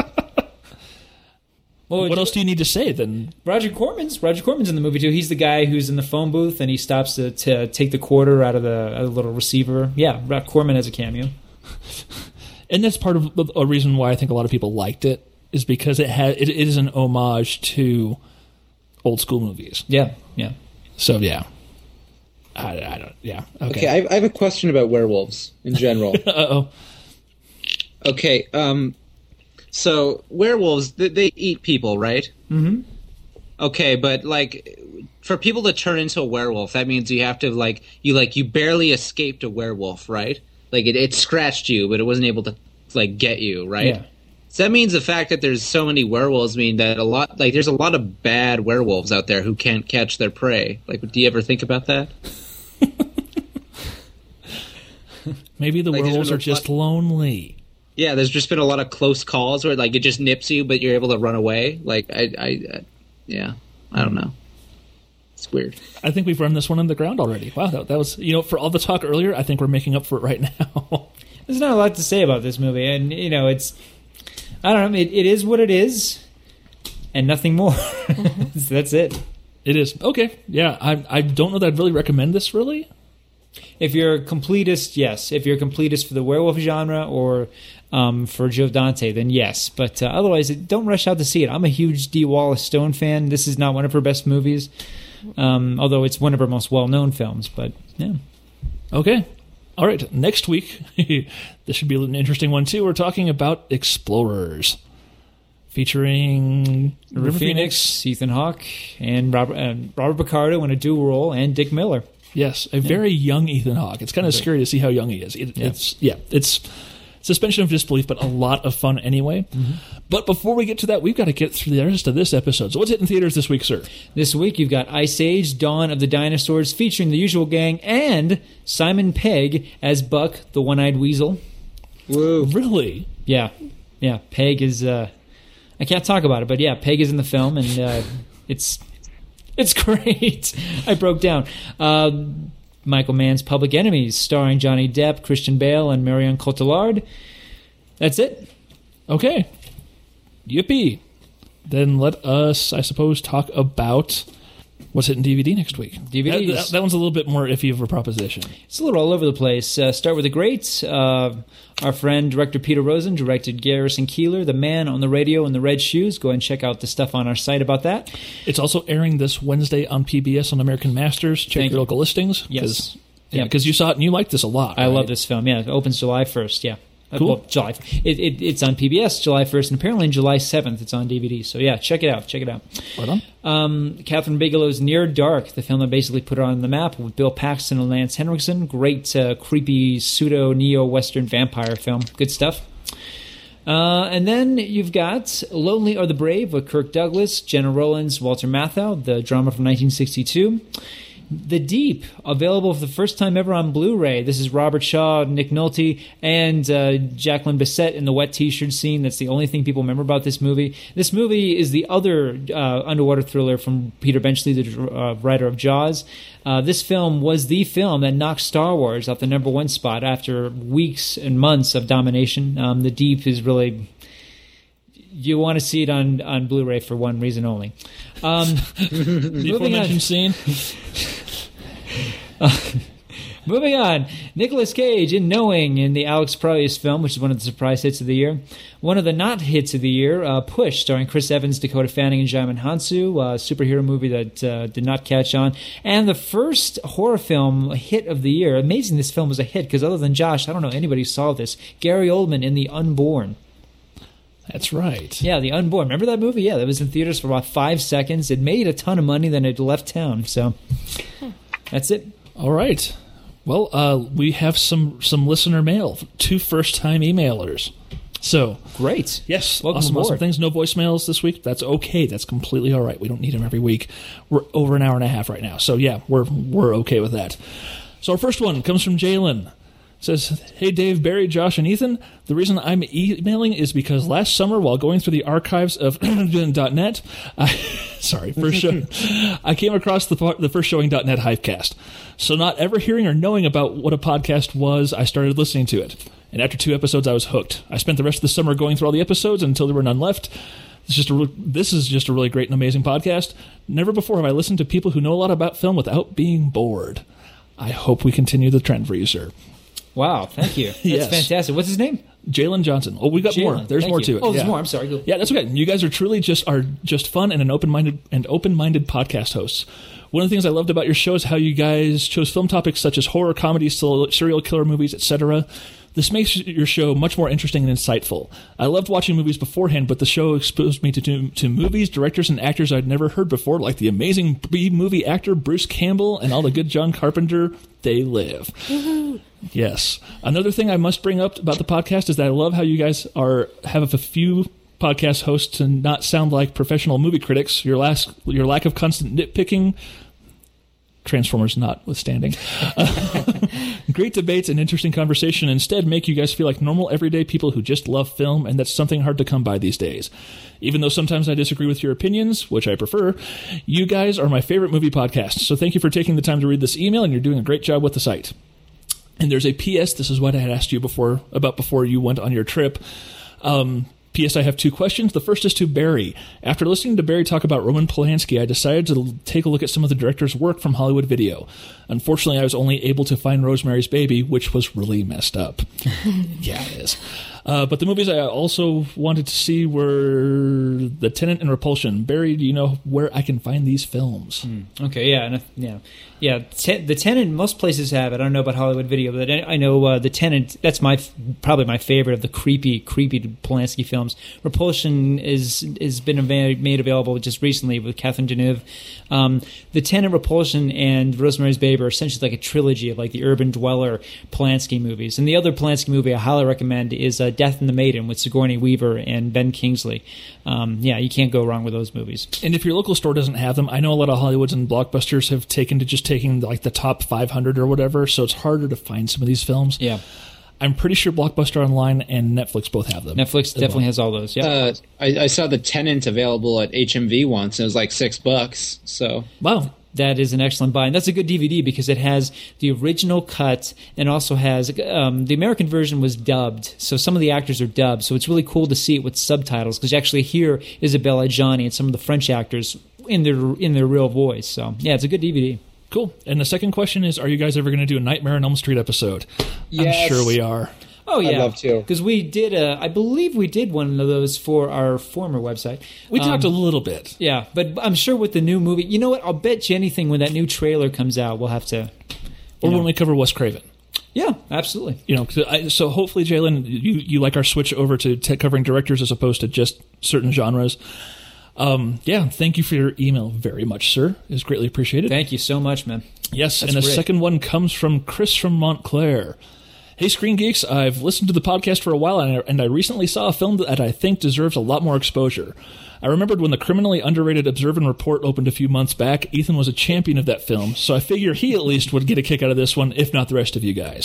Well, What else do you need to say then? Roger Corman's Roger Corman's in the movie too. He's the guy who's in the phone booth and he stops to, to take the quarter out of the, out of the little receiver. Yeah, Roger Corman has a cameo. And that's part of a reason why I think a lot of people liked it, is because it had it is an homage to old school movies. Yeah, yeah. So yeah, I, I don't. Yeah. Okay. okay, I, I have a question about werewolves in general. Uh oh. Okay, um, so werewolves they, they eat people, right? Mm-hmm. Okay, but like for people to turn into a werewolf, that means you have to like you like you barely escaped a werewolf, right? Like it, it scratched you, but it wasn't able to like get you, right? Yeah. So that means the fact that there's so many werewolves mean that a lot like there's a lot of bad werewolves out there who can't catch their prey. Like, do you ever think about that? Maybe the Like, there's werewolves been are a just lot- lonely. Yeah, there's just been a lot of close calls where like it just nips you, but you're able to run away. Like I, I, I yeah, I don't know. It's weird. I think we've run this one on the ground already. Wow, that, that was you know for all the talk earlier. I think we're making up for it right now. There's not a lot to say about this movie, and you know, it's I don't know. It, it is what it is, and nothing more. So that's it. It is okay. Yeah, I I don't know that I'd really recommend this. Really, If you're a completist, yes. If you're a completist for the werewolf genre or um, for Joe Dante, then yes. But uh, otherwise, don't rush out to see it. I'm a huge Dee Wallace Stone fan. This is not one of her best movies, um, although it's one of her most well-known films. But yeah, okay. All right. Next week, this should be an interesting one too. We're talking about Explorers, featuring River Phoenix, Ethan Hawke, and Robert, uh, Robert Picardo in a dual role, and Dick Miller. Yes, a very young Ethan Hawke. It's kind of scary to see how young he is. It, Yeah. It's yeah, it's suspension of disbelief, but a lot of fun anyway. But before we get to that, we've got to get through the rest of this episode. So what's hitting theaters this week, sir? This week you've got Ice Age, Dawn of the Dinosaurs, featuring the usual gang, and Simon Pegg as Buck, the one-eyed weasel. Woo! Really? Yeah, yeah. Pegg is. Uh, I can't talk about it, but yeah, Pegg is in the film, and uh, it's it's great. I broke down. Uh, Michael Mann's Public Enemies, starring Johnny Depp, Christian Bale, and Marion Cotillard. That's it. Okay. Yippee! Then let us, I suppose, talk about what's hitting D V D next week. D V Ds. That, that, that one's a little bit more iffy of a proposition. It's a little all over the place. Uh, start with the greats. Uh, our friend, director Peter Rosen, directed Garrison Keillor, The Man on the Radio in the Red Shoes. Go ahead and check out the stuff on our site about that. It's also airing this Wednesday on P B S on American Masters. Check Thank your you. local listings. Yes. Yeah, because you saw it and you liked this a lot. I right? love this film. Yeah, it opens July first. Yeah. Uh, Cool. Well, July. It, it, it's on P B S July first, and apparently on July seventh it's on D V D. So yeah, check it out. Check it out. Right on. Um, Catherine Bigelow's Near Dark, the film that basically put her on the map with Bill Paxton and Lance Henriksen. Great, uh, creepy pseudo neo western vampire film. Good stuff. Uh, and then you've got Lonely Are the Brave with Kirk Douglas, Jenna Rollins, Walter Matthau, the drama from nineteen sixty-two. The Deep, available for the first time ever on Blu-ray. This is Robert Shaw, Nick Nolte, and uh, Jacqueline Bisset in the wet T-shirt scene. That's the only thing people remember about this movie. This movie is the other uh, underwater thriller from Peter Benchley, the uh, writer of Jaws. Uh, this film was the film that knocked Star Wars off the number one spot after weeks and months of domination. Um, the Deep is really... You want to see it on, on Blu-ray for one reason only. Um, The aforementioned scene. Uh, moving on, Nicolas Cage in Knowing, in the Alex Proyas film, which is one of the surprise hits of the year. One of the not hits of the year, uh, Push, starring Chris Evans, Dakota Fanning, and Djimon Hounsou, a superhero movie that uh, did not catch on. And the first horror film hit of the year. Amazing this film was a hit, because other than Josh, I don't know anybody who saw this. Gary Oldman in The Unborn. That's right. Yeah, The Unborn. Remember that movie? Yeah, that was in theaters for about five seconds. It made a ton of money, then it left town. So that's it. All right. Well, uh, we have some some listener mail. Two first-time emailers. So, Great. yes, Welcome awesome, aboard. awesome things. No voicemails this week. That's okay. That's completely all right. We don't need them every week. We're over an hour and a half right now. So, yeah, we're we're okay with that. So our first one comes from Jalen. Says, hey, Dave, Barry, Josh, and Ethan. The reason I'm emailing is because last summer, while going through the archives of .net, I, sorry, first show, I came across the, the first showing .net Hypecast. So not ever hearing or knowing about what a podcast was, I started listening to it. And after two episodes, I was hooked. I spent the rest of the summer going through all the episodes until there were none left. It's just a re- this is just a really great and amazing podcast. Never before have I listened to people who know a lot about film without being bored. I hope we continue the trend for you, sir. Wow, thank you. That's Yes. fantastic. What's his name? Jalen Johnson. Oh, we got more. Jalen. There's Thank more you. to it. Oh, there's Yeah. more. I'm sorry. Go. Yeah, that's okay. You guys are truly just are just fun and an open-minded and open-minded podcast hosts. One of the things I loved about your show is how you guys chose film topics such as horror, comedy, serial killer movies, et cetera. This makes your show much more interesting and insightful. I loved watching movies beforehand, but the show exposed me to, to, to movies, directors, and actors I'd never heard before, like the amazing B-movie actor Bruce Campbell and all the good John Carpenter. They live. Yes. Another thing I must bring up about the podcast is that I love how you guys are have a few podcast hosts and not sound like professional movie critics. Your last, your lack of constant nitpicking, Transformers notwithstanding. Uh, great debates and interesting conversation instead make you guys feel like normal, everyday people who just love film, and that's something hard to come by these days. Even though sometimes I disagree with your opinions, which I prefer, you guys are my favorite movie podcast. So thank you for taking the time to read this email, and you're doing a great job with the site. And there's a P S. This is what I had asked you before about before you went on your trip. Um, P S. I have two questions. The first is to Barry. After listening to Barry talk about Roman Polanski, I decided to take a look at some of the director's work from Hollywood Video. Unfortunately, I was only able to find Rosemary's Baby, which was really messed up. Yeah, it is. Uh, but the movies I also wanted to see were The Tenant and Repulsion. Barry, do you know where I can find these films? Mm, okay, yeah, and, uh, yeah, yeah. Te- the Tenant, most places have it. I don't know about Hollywood Video, but I, I know uh, The Tenant. That's my probably my favorite of the creepy, creepy Polanski films. Repulsion is has been made, made available just recently with Catherine Deneuve. Um, the Tenant, Repulsion, and Rosemary's Baby are essentially like a trilogy of like the urban dweller Polanski movies. And the other Polanski movie I highly recommend is uh, Death and the Maiden with Sigourney Weaver and Ben Kingsley. Um, yeah, you can't go wrong with those movies. And if your local store doesn't have them, I know a lot of Hollywoods and Blockbusters have taken to just taking like the top five hundred or whatever, so it's harder to find some of these films. Yeah. I'm pretty sure Blockbuster Online and Netflix both have them. Netflix definitely well. has all those. Yeah. Uh, I, I saw The Tenant available at H M V once, and it was like six bucks. So Wow. that is an excellent buy. And that's a good D V D because it has the original cut and also has um, the American version was dubbed. So some of the actors are dubbed. So it's really cool to see it with subtitles because you actually hear Isabelle Adjani and some of the French actors in their in their real voice. So yeah, it's a good D V D. Cool. And the second question is, are you guys ever going to do a Nightmare on Elm Street episode? Yes. I'm sure we are. Oh yeah, I'd love to. Because we did, a, I believe we did one of those for our former website. We Um, talked a little bit. Yeah, but I'm sure with the new movie, you know what? I'll bet you anything when that new trailer comes out, we'll have to. Or know. when we cover Wes Craven. Yeah, absolutely. You know, 'cause I, so hopefully, Jalen, you, you like our switch over to te- covering directors as opposed to just certain genres. Um, yeah, thank you for your email very much, sir. It's greatly appreciated. Thank you so much, man. Yes, That's and the great. second one comes from Chris from Montclair. Hey, Screen Geeks, I've listened to the podcast for a while, and I, and I recently saw a film that I think deserves a lot more exposure. I remembered when the criminally underrated Observe and Report opened a few months back, Ethan was a champion of that film, so I figure he at least would get a kick out of this one, if not the rest of you guys.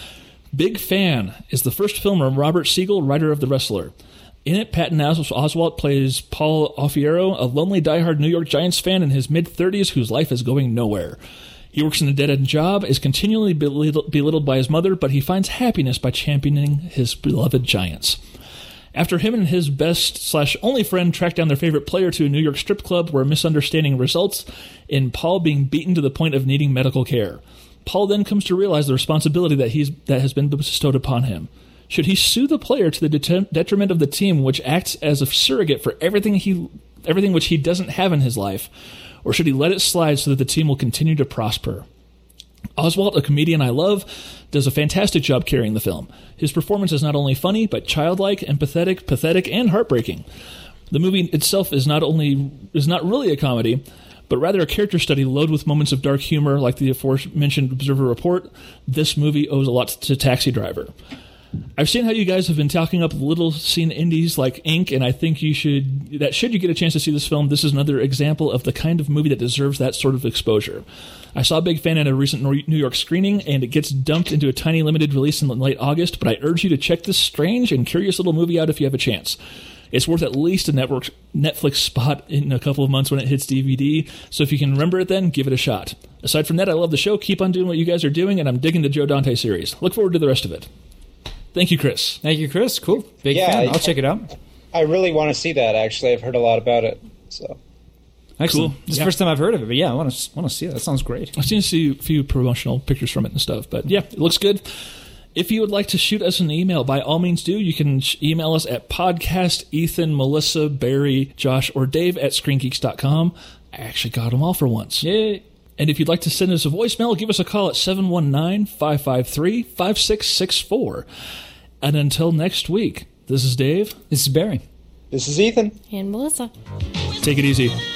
Big Fan is the first film from Robert Siegel, writer of The Wrestler. In it, Patton Os- Oswalt plays Paul Offiero, a lonely diehard New York Giants fan in his mid-thirties whose life is going nowhere. He works in a dead-end job, is continually belittled, belittled by his mother, but he finds happiness by championing his beloved Giants. After him and his best-slash-only friend track down their favorite player to a New York strip club where a misunderstanding results in Paul being beaten to the point of needing medical care. Paul then comes to realize the responsibility that he's that has been bestowed upon him. Should he sue the player to the det- detriment of the team, which acts as a surrogate for everything he everything which he doesn't have in his life? Or should he let it slide so that the team will continue to prosper? Oswalt, a comedian I love, does a fantastic job carrying the film. His performance is not only funny, but childlike, empathetic, pathetic, and heartbreaking. The movie itself is not only is not really a comedy, but rather a character study loaded with moments of dark humor like the aforementioned Observer Report. This movie owes a lot to Taxi Driver. I've seen how you guys have been talking up little scene indies like Ink, and I think you should that should you get a chance to see this film, this is another example of the kind of movie that deserves that sort of exposure. I saw Big Fan at a recent New York screening, and it gets dumped into a tiny limited release in late August, but I urge you to check this strange and curious little movie out if you have a chance. It's worth at least a network, Netflix spot in a couple of months when it hits D V D, so if you can remember it then, give it a shot. Aside from that, I love the show, keep on doing what you guys are doing, and I'm digging the Joe Dante series. Look forward to the rest of it. Thank you, Chris. Thank you, Chris. Cool. Big Yeah, fan. I- I'll check it out. I really want to see that. Actually, I've heard a lot about it. So Excellent. Cool. This is Yeah. the first time I've heard of it, but yeah, I want to want to see it. That sounds great. I've seen a few, few promotional pictures from it and stuff, but yeah, it looks good. If you would like to shoot us an email, by all means do. You can sh- email us at podcast, Ethan, Melissa, Barry, Josh, or Dave at screen geeks dot com. I actually got them all for once. Yay. And if you'd like to send us a voicemail, give us a call at seven one nine, five five three, five six six four. And until next week, this is Dave. This is Barry. this is Ethan. And Melissa. Take it easy.